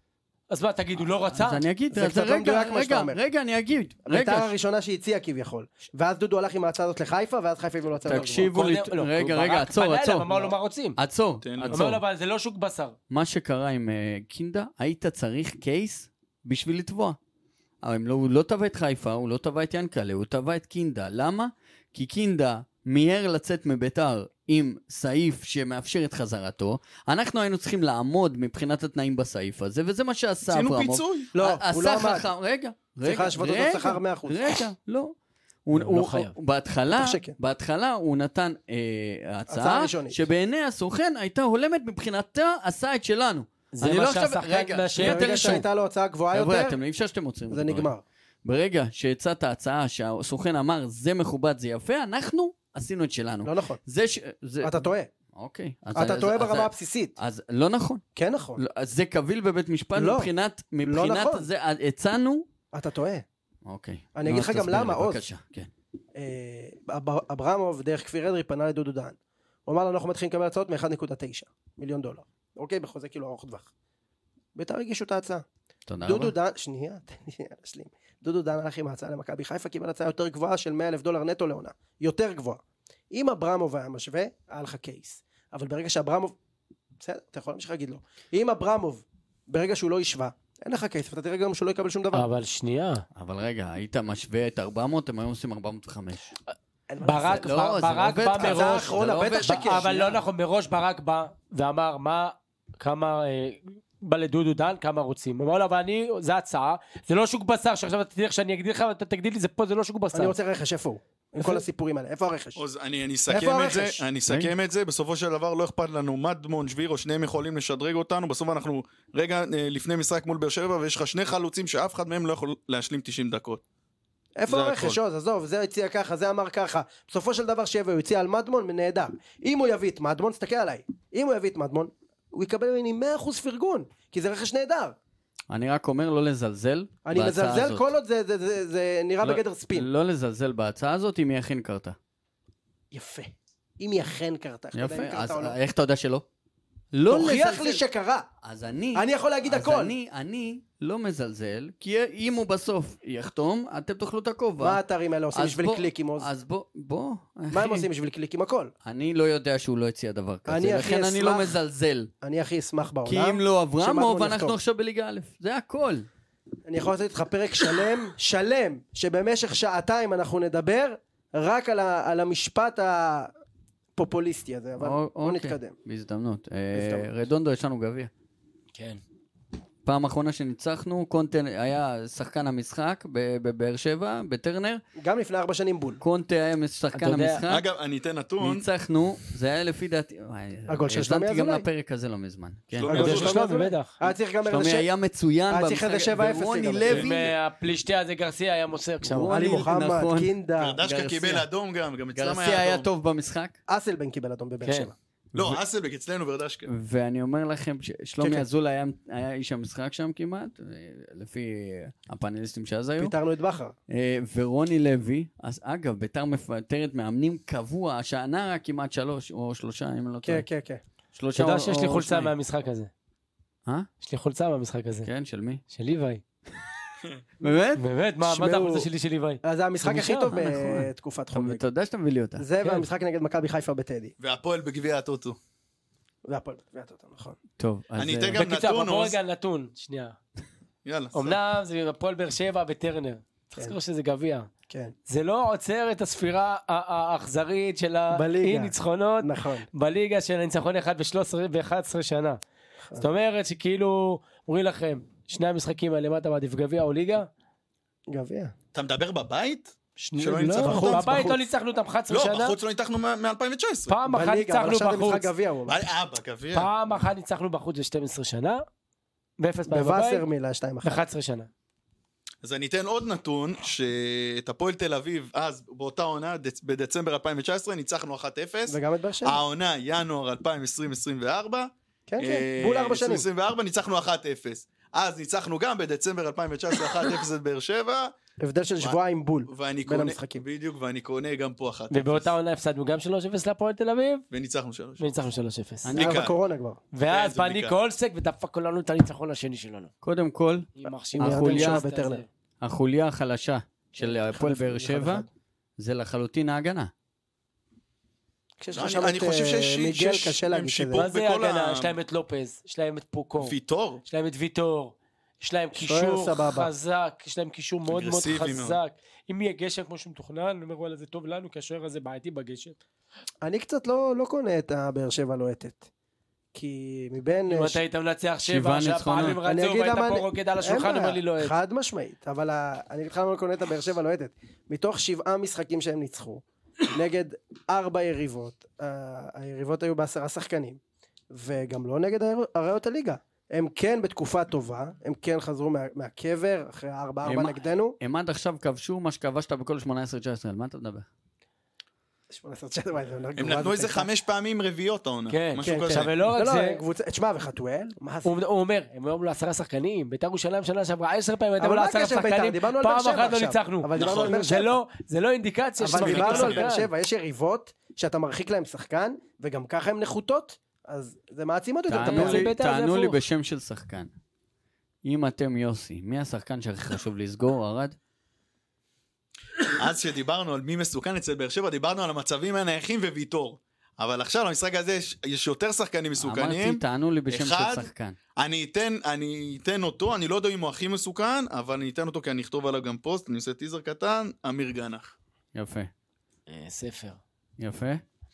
אז מה, תגיד, הוא לא רצה? אז אני אגיד, זה אז קצת לא רגע, מדויק מה שאתה רגע, אומר. רגע, אני אגיד. ביתר רגע, הראשונה שהציעה כביכול. ואז דודו הלך עם ההצעה הזאת לחיפה, ואז חיפה הביאו לו הצעה יותר גבוהה. תקשיבו לי, קודם- לא, רגע, ברק רגע, עצור, פנה עצור. אליו, אמר לו מה רוצים. עצור, תן לי. אומר עצור. לו, אבל זה לא שוק בשר. מה שקרה עם אה, קינדה, היית צריך קייס בשביל לתבוע. אבל לא, הוא לא תבע את חיפה, הוא לא תבע את ינקלה, הוא תבע את קינדה. למה? כי קינדה מיהר לצאת מביתר עם סעיף שמאפשר את חזרתו. אנחנו היינו צריכים לעמוד מבחינת התנאים בסעיף הזה, וזה מה שעשה עשינו אברמוב. פיצוי. לא, ע- הוא לא עשה עמד. חכם, רגע, צריך רגע, להשוות אותו רגע, שכר מאה אחוז. רגע, לא. הוא, לא הוא, חייב. הוא, בהתחלה, בטח שכן. בהתחלה הוא נתן אה, הצעה הצעה ראשונית. שבעיני הסוכן הייתה הולמת מבחינתה, עשה את שלנו. זה אני מה לא עכשיו- שהשחקן רגע, מאשר. שנייה, תן לי ברגע לשאול. שהייתה לו הצעה גבוהה חבר'ה, יותר, אתם אי אפשר שאתם עוצרים. זה את הדברים. נגמר. ברגע שהצעת ההצעה שהסוכן אמר זה מכובד, זה יפה, אנחנו עשינו את שלנו. לא נכון. זה ש... זה... אתה טועה. אוקיי. אז- אתה אז- טועה אז- ברמה הבסיסית. אז לא נכון. כן נכון. לא, אז זה קביל בבית משפט לא. מבחינת... מבחינת נכון. זה, הצענו... אתה טועה. אוקיי. אני נו, אגיד אז לך גם תסביר למה, לי, עוז. בבקשה, כן. אה, אב- אברמוב דרך כפיר אדרי פנה לדודו דהן. הוא אמר לו אנחנו מתחילים לקבל הצעות מ-אחד נקודה תשע מיליון דולר. אוקיי, בחוזה כאילו ארוך טווח. בית"ר הגישו את ההצעה. תודה דודו רבה. דהן, שנייה, תן לי שנייה להשלים. דודו דהן הלך עם ההצעה למכבי חיפה, קיבל הצעה יותר גבוהה של מאה אלף דולר נטו לעונה. יותר גבוהה. אם אברמוב היה משווה, היה לך קייס. אבל ברגע שאברמוב, בסדר, אתה יכול להמשיך להגיד לו. אם אברמוב, ברגע שהוא לא ישווה, אין לך קייס, ואתה תראה גם שהוא לא יקבל שום דבר. אבל שנייה. אבל רגע, היית משווה את ארבע מאות, הם היו עושים ארבע מאות וחמש. אין מה ברק לעשות. לא, בא- זה לא ברק עובד בא ככה. ההצעה מראש. האחרונה, זה לא בטח עובד שכן. ככה. אבל שנייה. לא נכון, מראש ברק בא ואמר מה, כמה, אה, בא לדודו דן, כמה רוצים. הוא אמר לו, אבל אני, זה הצעה, זה לא שוק בשר, שעכשיו אתה תלך שאני אגיד לך, ואתה תגיד לי, זה פה, זה לא שוק בשר. אני רוצה רכש, איפה הוא? עם כל הסיפורים האלה, איפה הרכש? אז אני, אני איפה אסכם את זה, הרכש? אני אסכם את זה, בסופו של דבר לא אכפת לנו מדמון, שבירו, שניהם יכולים לשדרג אותנו, בסוף אנחנו רגע אה, לפני משחק מול באר שבע, ויש לך שני חלוצים שאף אחד מהם לא יכול להשלים תשעים דקות. איפה זה הרכש? הכל. עוז, עזוב, זה הציע ככה, זה אמר ככה. בסופו של דבר שיבוא, הוא הציע על מדמון, נהדר. אם הוא יביא את מדמון, תסתכל עליי. אם הוא יביא את מדמון, הוא יקבל ממני מאה אחוז פרגון, כי זה רכש נהדר. אני רק אומר לא לזלזל אני בהצעה מזלזל הזאת. כל עוד זה- זה- זה זה נראה לא- בגדר ספין. לא לזלזל בהצעה הזאת אם היא אכן קרתה. יפה. אם היא אכן קרתה. איך אתה יודע אם היא יפה, קרתה אז או לא? איך אתה יודע שלא? לא תוכיח לזלזל. לי שקרה. אז אני... אני יכול להגיד אז הכל. אני, אני לא מזלזל, כי אם הוא בסוף יחתום, אתם תאכלו את הכובע. מה האתרים האלה עושים אז בשביל בוא- קליקים, עוז? אז בוא, בוא, מה אחי. הם עושים בשביל קליקים? הכל. אני לא יודע שהוא לא הציע דבר כזה, אני הכי לכן אני לא אשמח- מזלזל. אני הכי אשמח בעולם. כי אם לא אברמוב, שמדמון אנחנו יחתום. עכשיו בליגה א', זה הכל. אני יכול לתת לך פרק שלם, שלם, שבמשך שעתיים אנחנו נדבר רק על, ה, על המשפט הפופוליסטי הזה, אבל או- בוא אוקיי, נתקדם. בהזדמנות. אה, בהזדמנות. רדונדו, יש לנו גביע. כן. פעם אחרונה שניצחנו, קונטה היה שחקן המשחק ב- בבאר שבע, בטרנר. גם לפני ארבע שנים בול. קונטה היה שחקן אתה יודע- המשחק. אגב, אני אתן נתון, ניצחנו, זה היה לפי דעתי... וואי, הגול של שלומי האזנתי גם אזולאי. לפרק הזה לא מזמן. כן. שלומי הגול של אזולאי. שלומי שלומי, אזולאי. בטח. היה צריך גם איזה שלומי ש... היה מצוין היה צריך איזה במשחק, שבע אפס ורוני גם. לוי, והפלישתי הזה גרסיה היה מוסר שם. רוני- עלי מוחמד, נכון. קינדה, גרדשקה גרסיה. קיבל אדום גם, גם אצלם גרסיה היה אדום. טוב במשחק. אסלבן קיבל אדום בבאר כן. שבע. לא, אסלבק אצלנו ורדשקה. ואני אומר לכם, ששלומי כן, כן. אזולאי היה- היה איש המשחק שם כמעט, לפי הפאנליסטים שאז היו. פיטרנו את בכר. אה, ורוני לוי, אז אגב, ביתר מפטרת מאמנים קבוע, השנה כמעט שלוש או שלושה, אם אני לא טועה. כן, כן, כן. שלושה אתה יודע או- שיש לי או חולצה שניים. מהמשחק הזה. אה? יש לי חולצה מהמשחק הזה. כן, של מי? של ליוואי. באמת? באמת? מה מה שמעו- זה החולצה שלי של ליוואי? אז זה המשחק זה הכי משם, טוב אה, נכון. בתקופת אתה חוגג. אתה יודע שאתה מביא לי אותה. זה כן. והמשחק נגד מכבי חיפה בטדי. והפועל בגביע הטוטו. והפועל בטדי, נכון. טוב, אז... אני אה, אתן גם בקיצור, נתון, אבל בוא עוז. רגע נתון, שנייה. יאללה. סע. אמנם זה הפועל באר שבע בטרנר. צריך כן. לזכור שזה גביע. כן, זה לא עוצר את הספירה ה- ה- האכזרית של בליגה. האי ניצחונות נכון. בליגה של הניצחון אחד ב-שלוש עשרה ו-אחת עשרה שנה. זאת אומרת שכאילו, אומרים לכם, שני המשחקים האלה למטה מעדיף גביע או ליגה? גביע. אתה מדבר בבית? שני- שלא לא, ניצחנו בחוץ, בבית בחוץ. לא ניצחנו אותם אחת עשרה לא, שנה, בחוץ לא ניצחנו מ-אלפיים תשע עשרה. פעם אחת בליגה, אבל ניצחנו עכשיו זה משחק בחוץ, גביע, הוא אומר. אה, בגביע. פעם אחת ניצחנו בחוץ ב-שתים עשרה שנה, ואפס פעם בבית, בווסר מילה שתיים אחת. ב-אחת עשרה שנה. אז אני אתן עוד נתון, שאת הפועל תל אביב, אז באותה עונה, דצ- בדצמבר אלפיים תשע עשרה, ניצחנו אחת אפס. וגם את באר שבע. העונה, ינואר אלפיים עשרים וארבע. כן, כן, אה, בול ארבע שנים. עשרים עשרים וארבע ניצחנו אחת אפס. אז ניצחנו גם בדצמבר אלפיים תשע עשרה אחת אפס את באר שבע, הבדל של שבועיים בול ואני בין קונה, המשחקים. בדיוק, ואני קונה גם פה אחת. ובאותה עונה הפסדנו גם שלוש אפס להפועל תל אביב, וניצחנו שלוש. וניצחנו שלוש אפס. אני- היה מכאן. בקורונה כבר. ואז זה בא מכאן. ניקו אולסק ודפק לנו את הניצחון השני שלנו. קודם כל, יימח שם החוליה- ירדן שוסטר בטרנר. זה. החוליה החלשה של הפועל אחד באר אחד שבע, אחד. זה לחלוטין ההגנה. כשיש אני- לך שם אני את חושב אה, שיש- מיגל, שיש- קשה הם להגיד שיפור. שזה. מה זה בכל הגנה? ה- יש להם את לופז, יש להם את פוקו, ויטור. יש להם את ויטור, יש להם שוער קישור סבבה. חזק, יש להם קישור מאוד מאוד אגרסיבי מאוד. חזק. אם יהיה גשם כמו שמתוכנן, אני אומר וואלה זה טוב לנו, כי השוער הזה בעייתי בגשם. אני קצת לא לא קונה את הבאר שבע לוהטת. כי מבין... אם אה, אתה היית מנצח שבעה שבע, ניצחונות. שהפעמים אני רצו אגיד והיית למה פה אני- רוקד על אין השולחן, בעיה, אומר לי לא. חד משמעית, אבל ה- אני אגיד לך למה אני קונה את הבאר שבע לוהטת. מתוך שבעה משחקים שהם ניצחו, נגד ארבע יריבות, ה- היריבות היו בעשרה שחקנים, וגם לא נגד הר- הראיות הליגה. הם כן בתקופה טובה, הם כן חזרו מה- מהקבר, אחרי ארבע ארבע הם- נגדנו. הם עד עכשיו כבשו מה שכבשת בכל שמונה עשרה תשע עשרה, על מה אתה מדבר? שמונה עשרה תשע עשרה, וואי, זה לא הם גרוע, נתנו זה איזה חיפה. חמש פעמים רביעיות העונה. כן, משהו כן, כזה. עכשיו ולא רק לא, זה, לא, קבוצה, תשמע, וחתואל? מה זה? הוא הוא אומר, הם היו לו עשרה שחקנים, בית"ר ירושלים שנה שעברה עשר פעמים, הייתם אבל לו מה עשרה הקשר בית"ר? שחקנים, דיברנו על באר פעם שבע אחת לא עכשיו. ניצחנו. אבל דיברנו נכון. על באר זה שבע. לא, זה לא אינדיקציה אבל שמרחיק דיברנו על שחקן. באר שבע, יש יריבות שאתה מרחיק להם שחקן, וגם ככה הן נחותות, אז זה מעצים עוד יותר את תענו הפער. לי- בית"ר זה תענו לי הפוך. בשם של שחקן. אם אתם יוסי, מי השחקן שהכי חשוב לסגור, ארד? אז שדיברנו על מי מסוכן אצל באר שבע, דיברנו על המצבים הנייחים וויטור. אבל עכשיו במשחק הזה יש, יש יותר שחקנים מסוכנים. אמרתי, תענו לי בשם אחד, של שחקן. אני אתן, אני אתן אותו, אני לא יודע אם הוא הכי מסוכן, אבל אני אתן אותו כי אני אכתוב עליו גם פוסט, אני עושה טיזר קטן, אמיר גנח. יפה, אה, ספר. יפה.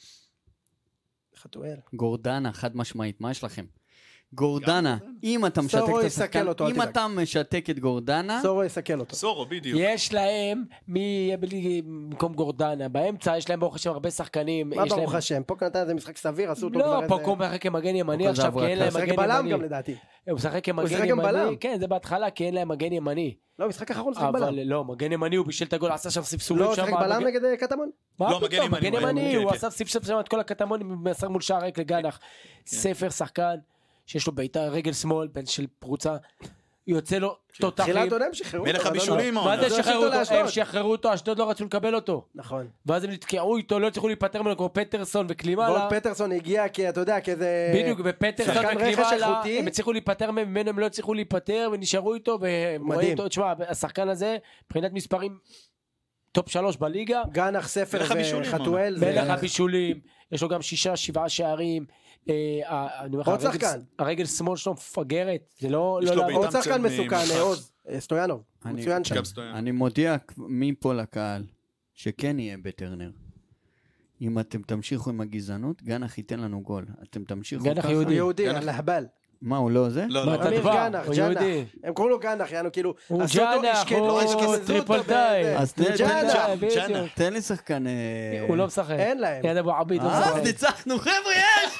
חתואל. גורדנה, חד משמעית, מה יש לכם? גורדנה, אם אתה משתק סורו את יסכל השחקן, אותו, אל אם תדאג. אתה משתק את גורדנה, סורו יסכל אותו. סורו, בדיוק. יש להם, מי יהיה בלי- במקום גורדנה, באמצע יש להם ברוך השם הרבה שחקנים. מה יש להם- ברוך השם? פה נתן איזה משחק סביר, עשו אותו לא, כבר פה איזה... קום משחק כמגן ימני הכל זה עכשיו, כי אין הברקה. להם משחק מגן בלם ימני. גם לדעתי. הוא משחק כמגן משחק גם בלם. ימני, כן זה בהתחלה, כי אין להם מגן ימני. לא, משחק אחרון משחק אבל בלם. לא, מגן ימני הוא בישל את הגול, עשה שם ספסורים לא, שם. משחק בלם המגן- נגד אה, קטמון? מה לא, מגן פתאום, ימני, מגן מגן ימני, ימני, הוא כן, עשה ספסף שם את כל הקטמונים, מסר מול שער ריק לגנח. ספר שחקן, שיש לו בעיטה רגל שמאל, בן של פרוצה, יוצא לו תותחים. תחילת עונה הם שחררו אותו. מלך אבל לא, הבישולים לא. מה העונה. זה זה שחררו אותו אותו? לאשדוד. הם שחררו אותו, אשדוד לא רצו לקבל אותו. נכון. ואז הם נתקעו איתו, לא הצליחו להיפטר ממנו כמו פטרסון וקלימאלה. וולט פטרסון הגיע כי אתה יודע, כאיזה... בדיוק, ופטרסון שחקן רכש וקלימאלה, איכותי. הם הצליחו להיפטר ממנו, הם לא הצליחו להיפטר ונשארו איתו, והם מדהים. רואים אותו, תשמע, השחקן הזה, מבחינת מספרים, טופ שלוש בליגה, גנח, ספר מלך הבישולים, וחתואל. זה- מלך הבישולים, יש לו גם שישה, שבעה שערים. אה, אה, אני אומר לך, עוד הרגל- שחקן. הרגל שמאל שלו מפגרת, זה לא... יש לא לו לעבוד. בעיטה עוד שחקן מצוין מסוכן, ממרחק. אה, עוז. אה, סטויאנוב. אני- מצוין שם. גם סטויאן. אני מודיע מפה לקהל, שכן יהיה בטרנר. אם אתם תמשיכו עם הגזענות, גנח ייתן לנו גול. אתם תמשיכו גנח ככה. יהודי. הוא יהודי, גנח. להבל. מה, הוא לא זה? לא, מה, לא. אתה אמיר דבר, גנח, הוא ג'נח. יהודי. הם קוראים לו גנח, יענו כאילו... הוא עשו אותו, ג'נח, השקדו, הוא השקדו אותו טריפולטאי. באיזה- אז תן- תן- ג'נח. ג'נח, בדיוק. ג'נח. תן לי שחקן... אה, הוא לא משחק. אין להם. יד אבו עביד, לא אה, משחק. ניצחנו, חבר'ה, יש!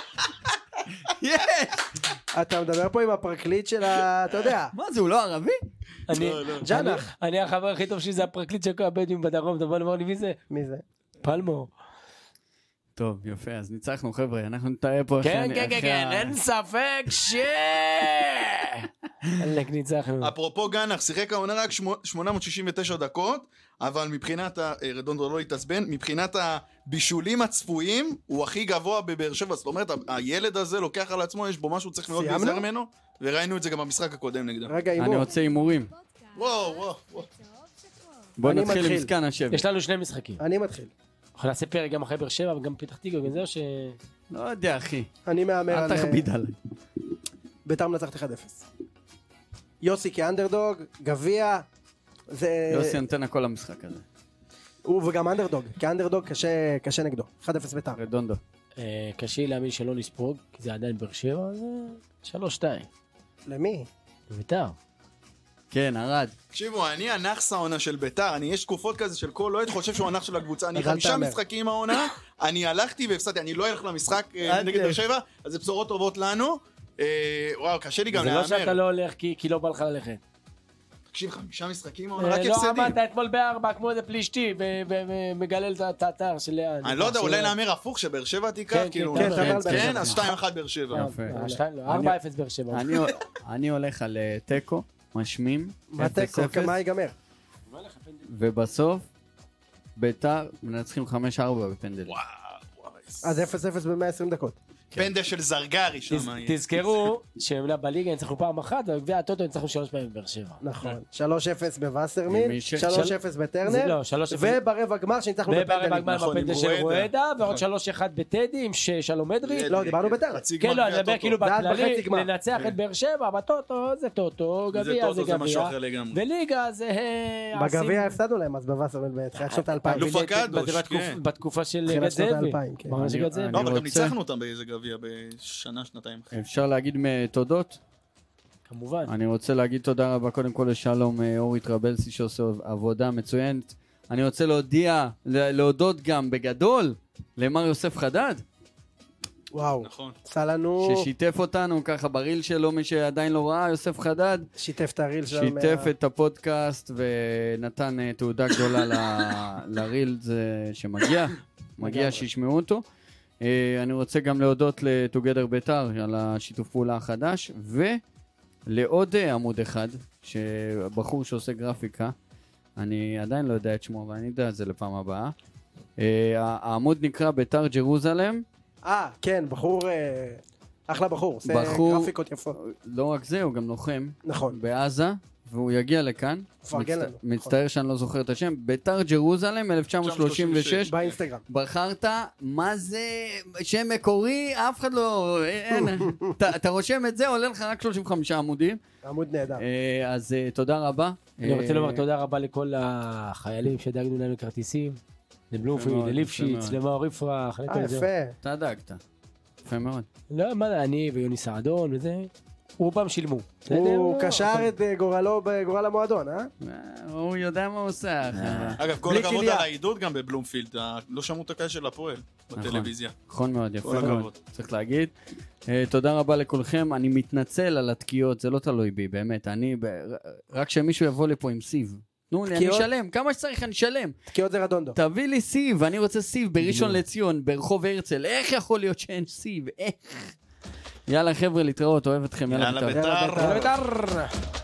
יש! אתה מדבר פה עם הפרקליט של ה... אתה יודע, מה זה, הוא לא ערבי? אני- לא, לא. ג'נח. אני אני החבר הכי טוב שלי, זה הפרקליט של כל הבדואים בדרום, אתה בוא נאמר לי מי זה? מי זה? פלמו. טוב, יפה, אז ניצחנו, חבר'ה, אנחנו נתאר פה כן, אחרי- כן, כן, אחרי כן, ה- אין ספק ש... אלק ניצחנו. אפרופו גנח, שיחק העונה רק שמו- שמונה מאות שישים ותשע דקות, אבל מבחינת, ה- אה, רדונדו לא התעצבן, מבחינת הבישולים הצפויים, הוא הכי גבוה בבאר שבע, זאת אומרת, ה- הילד הזה לוקח על עצמו, יש בו משהו צריך מאוד סיימנו? להיזהר ממנו, וראינו את זה גם במשחק הקודם נגדם. רגע, אני הימור. רוצה הימורים. וואו, וואו, וואו. בוא אני נתחיל עם מתחיל. מסכן השבט. יש לנו שני משחקים. אני מתחיל. אנחנו נעשה פרק גם אחרי באר שבע וגם פתח תקווה, וזה או ש... לא יודע, אחי. אני מהמר על... אל תכביד עליי. בית"ר מנצחת אחד אפס. יוסי כאנדרדוג, גביע. זה... יוסי נותן הכל למשחק הזה. הוא וגם אנדרדוג. כאנדרדוג קשה, קשה נגדו. אחד אפס בית"ר. רדונדו. אה, קשה לי להאמין שלא נספוג, כי זה עדיין באר שבע, אז שלוש שתיים. למי? בית"ר. כן, ארד. תקשיבו, אני הנאחס העונה של ביתר, אני יש תקופות כזה של כל אוהד חושב שהוא הנאחס של הקבוצה, אני אז אל חמישה תאמר. משחקים העונה, אני הלכתי והפסדתי, אני לא אלך למשחק אה, אל נגד ת- באר שבע, אז זה בשורות טובות לנו. אה, וואו, קשה לי גם זה לא שאתה להאמר. לא הולך כי כי לא בא לך ללכת. תקשיב, חמישה משחקים העונה, אה, רק לא הפסדים. עמדת אתמול בארבע כמו איזה פלישתי, ומגלל את האתר של לאן. אני לא יודע, אולי להמר הפוך, שבאר שבע תיקח, כן, כאילו, כן, כן, תאמר על באר כן, שבע. אז שתיים אחת באר שבע. יפה. ארבע אפס באר שבע. אני- אני הולך על אה, תיקו, משמים. מה אפס תיקו? אפס. כמה ייגמר? ובסוף, ביתר מנצחים חמש ארבע בפנדל. וואו, וואו. אז אפס אפס ב-מאה ועשרים דקות. פנדל של זרגרי שם. תזכרו שבליגה ניצחנו פעם אחת, ובגביע הטוטו ניצחנו שלוש פעמים בבאר שבע. נכון. שלוש אפס בווסרמיל, שלוש אפס בטרנר, לא, שלוש אפס. וברבע גמר שניצחנו וברבע בפנדלים. גמר נכון, בפנדל עם של רואדה. רואדה, ועוד נכון. שלוש אחד בטדי עם ש- שלום אדרי. לא, דיברנו בטרנר. חצי כן, גמר לא, אני גביע מדבר טוטו. כאילו זה עד בכללי, בחצי גמר. לנצח את באר שבע, בטוטו זה טוטו, זה גביע זה טוטו, זה משהו גביע, אחר לגמרי. וליגה זה... אה, בגביע עשים- הפסדנו להם אז בווסרמיל בתחילת שנות האלפיים. אלוף הקדוש, בתקופ- כן. בתקופה של תחילת גד שנות זאבי. האלפיים, כן. ממש אני- גד זאבי. לא, אבל גם רוצה- ניצחנו אותם באיזה גביע בשנה, שנתיים. אפשר להגיד תודות? כמובן. אני רוצה להגיד תודה רבה קודם כל לשלום אה, אורי טרבלסי שעושה עבודה מצוינת. אני רוצה להודיע, ל- להודות גם בגדול למר יוסף חדד, וואו. נכון. עשה לנו... ששיתף אותנו ככה בריל שלו, מי שעדיין לא ראה, יוסף חדד, שיתף את הריל שלנו. שיתף מה- את הפודקאסט ונתן אה, תעודה גדולה ל- לריל זה שמגיע, מגיע לגמרי. שישמעו אותו. אה, אני רוצה גם להודות לטוגדר ביתר על השיתוף פעולה החדש, ולעוד אה, עמוד אחד, שבחור שעושה גרפיקה, אני עדיין לא יודע את שמו, אבל אני יודע את זה לפעם הבאה. אה, העמוד נקרא ביתר ג'רוזלם, אה, כן, בחור... אה, אחלה בחור. עושה בחור- גרפיקות יפות. לא רק זה, הוא גם לוחם נכון. בעזה, והוא יגיע לכאן. מפרגן מצט- לנו. מצטער שאני לא זוכר את השם. ביתר ג'רוזלם אלף תשע מאות שלושים ושש. באינסטגרם. בחרת, מה זה שם מקורי? אף אחד לא... אין. אתה- אתה רושם את זה, עולה לך רק שלושים וחמישה עמודים. עמוד נהדר. אה, אז אה, תודה רבה. אני רוצה אה, לומר תודה רבה לכל החיילים שדאגנו להם לכרטיסים, לבלומפילד, מאוד, לליפשיץ, יפה למאור יפרח, אה, לכל זה. יפה. אתה דאגת. יפה מאוד. לא, מה, אני ויוני סעדון וזה, רובם שילמו. הוא בסדר? קשר את אה, גורלו בגורל המועדון, אה? אה, הוא יודע מה הוא עושה. החבר'ה. אגב, כל בלי הכבוד כליה. על העידוד גם בבלומפילד, ה- לא שמעו את הקהל של הפועל בטלוויזיה. נכון מאוד, יפה כל מאוד, הכבוד. צריך להגיד. אה, תודה רבה לכולכם, אני מתנצל על התקיעות, זה לא תלוי בי, באמת, אני, ב- רק שמישהו יבוא לפה עם סיב. תנו לי, אני תקיעות? אשלם, כמה שצריך אני אשלם. תקיעות זה רדונדו. תביא לי סיב, אני רוצה סיב בראשון לציון, ברחוב הרצל, איך יכול להיות שאין סיב? איך? יאללה חבר'ה, להתראות, אוהב אתכם, יאללה יאללה בית"ר. בית"ר. בית"ר.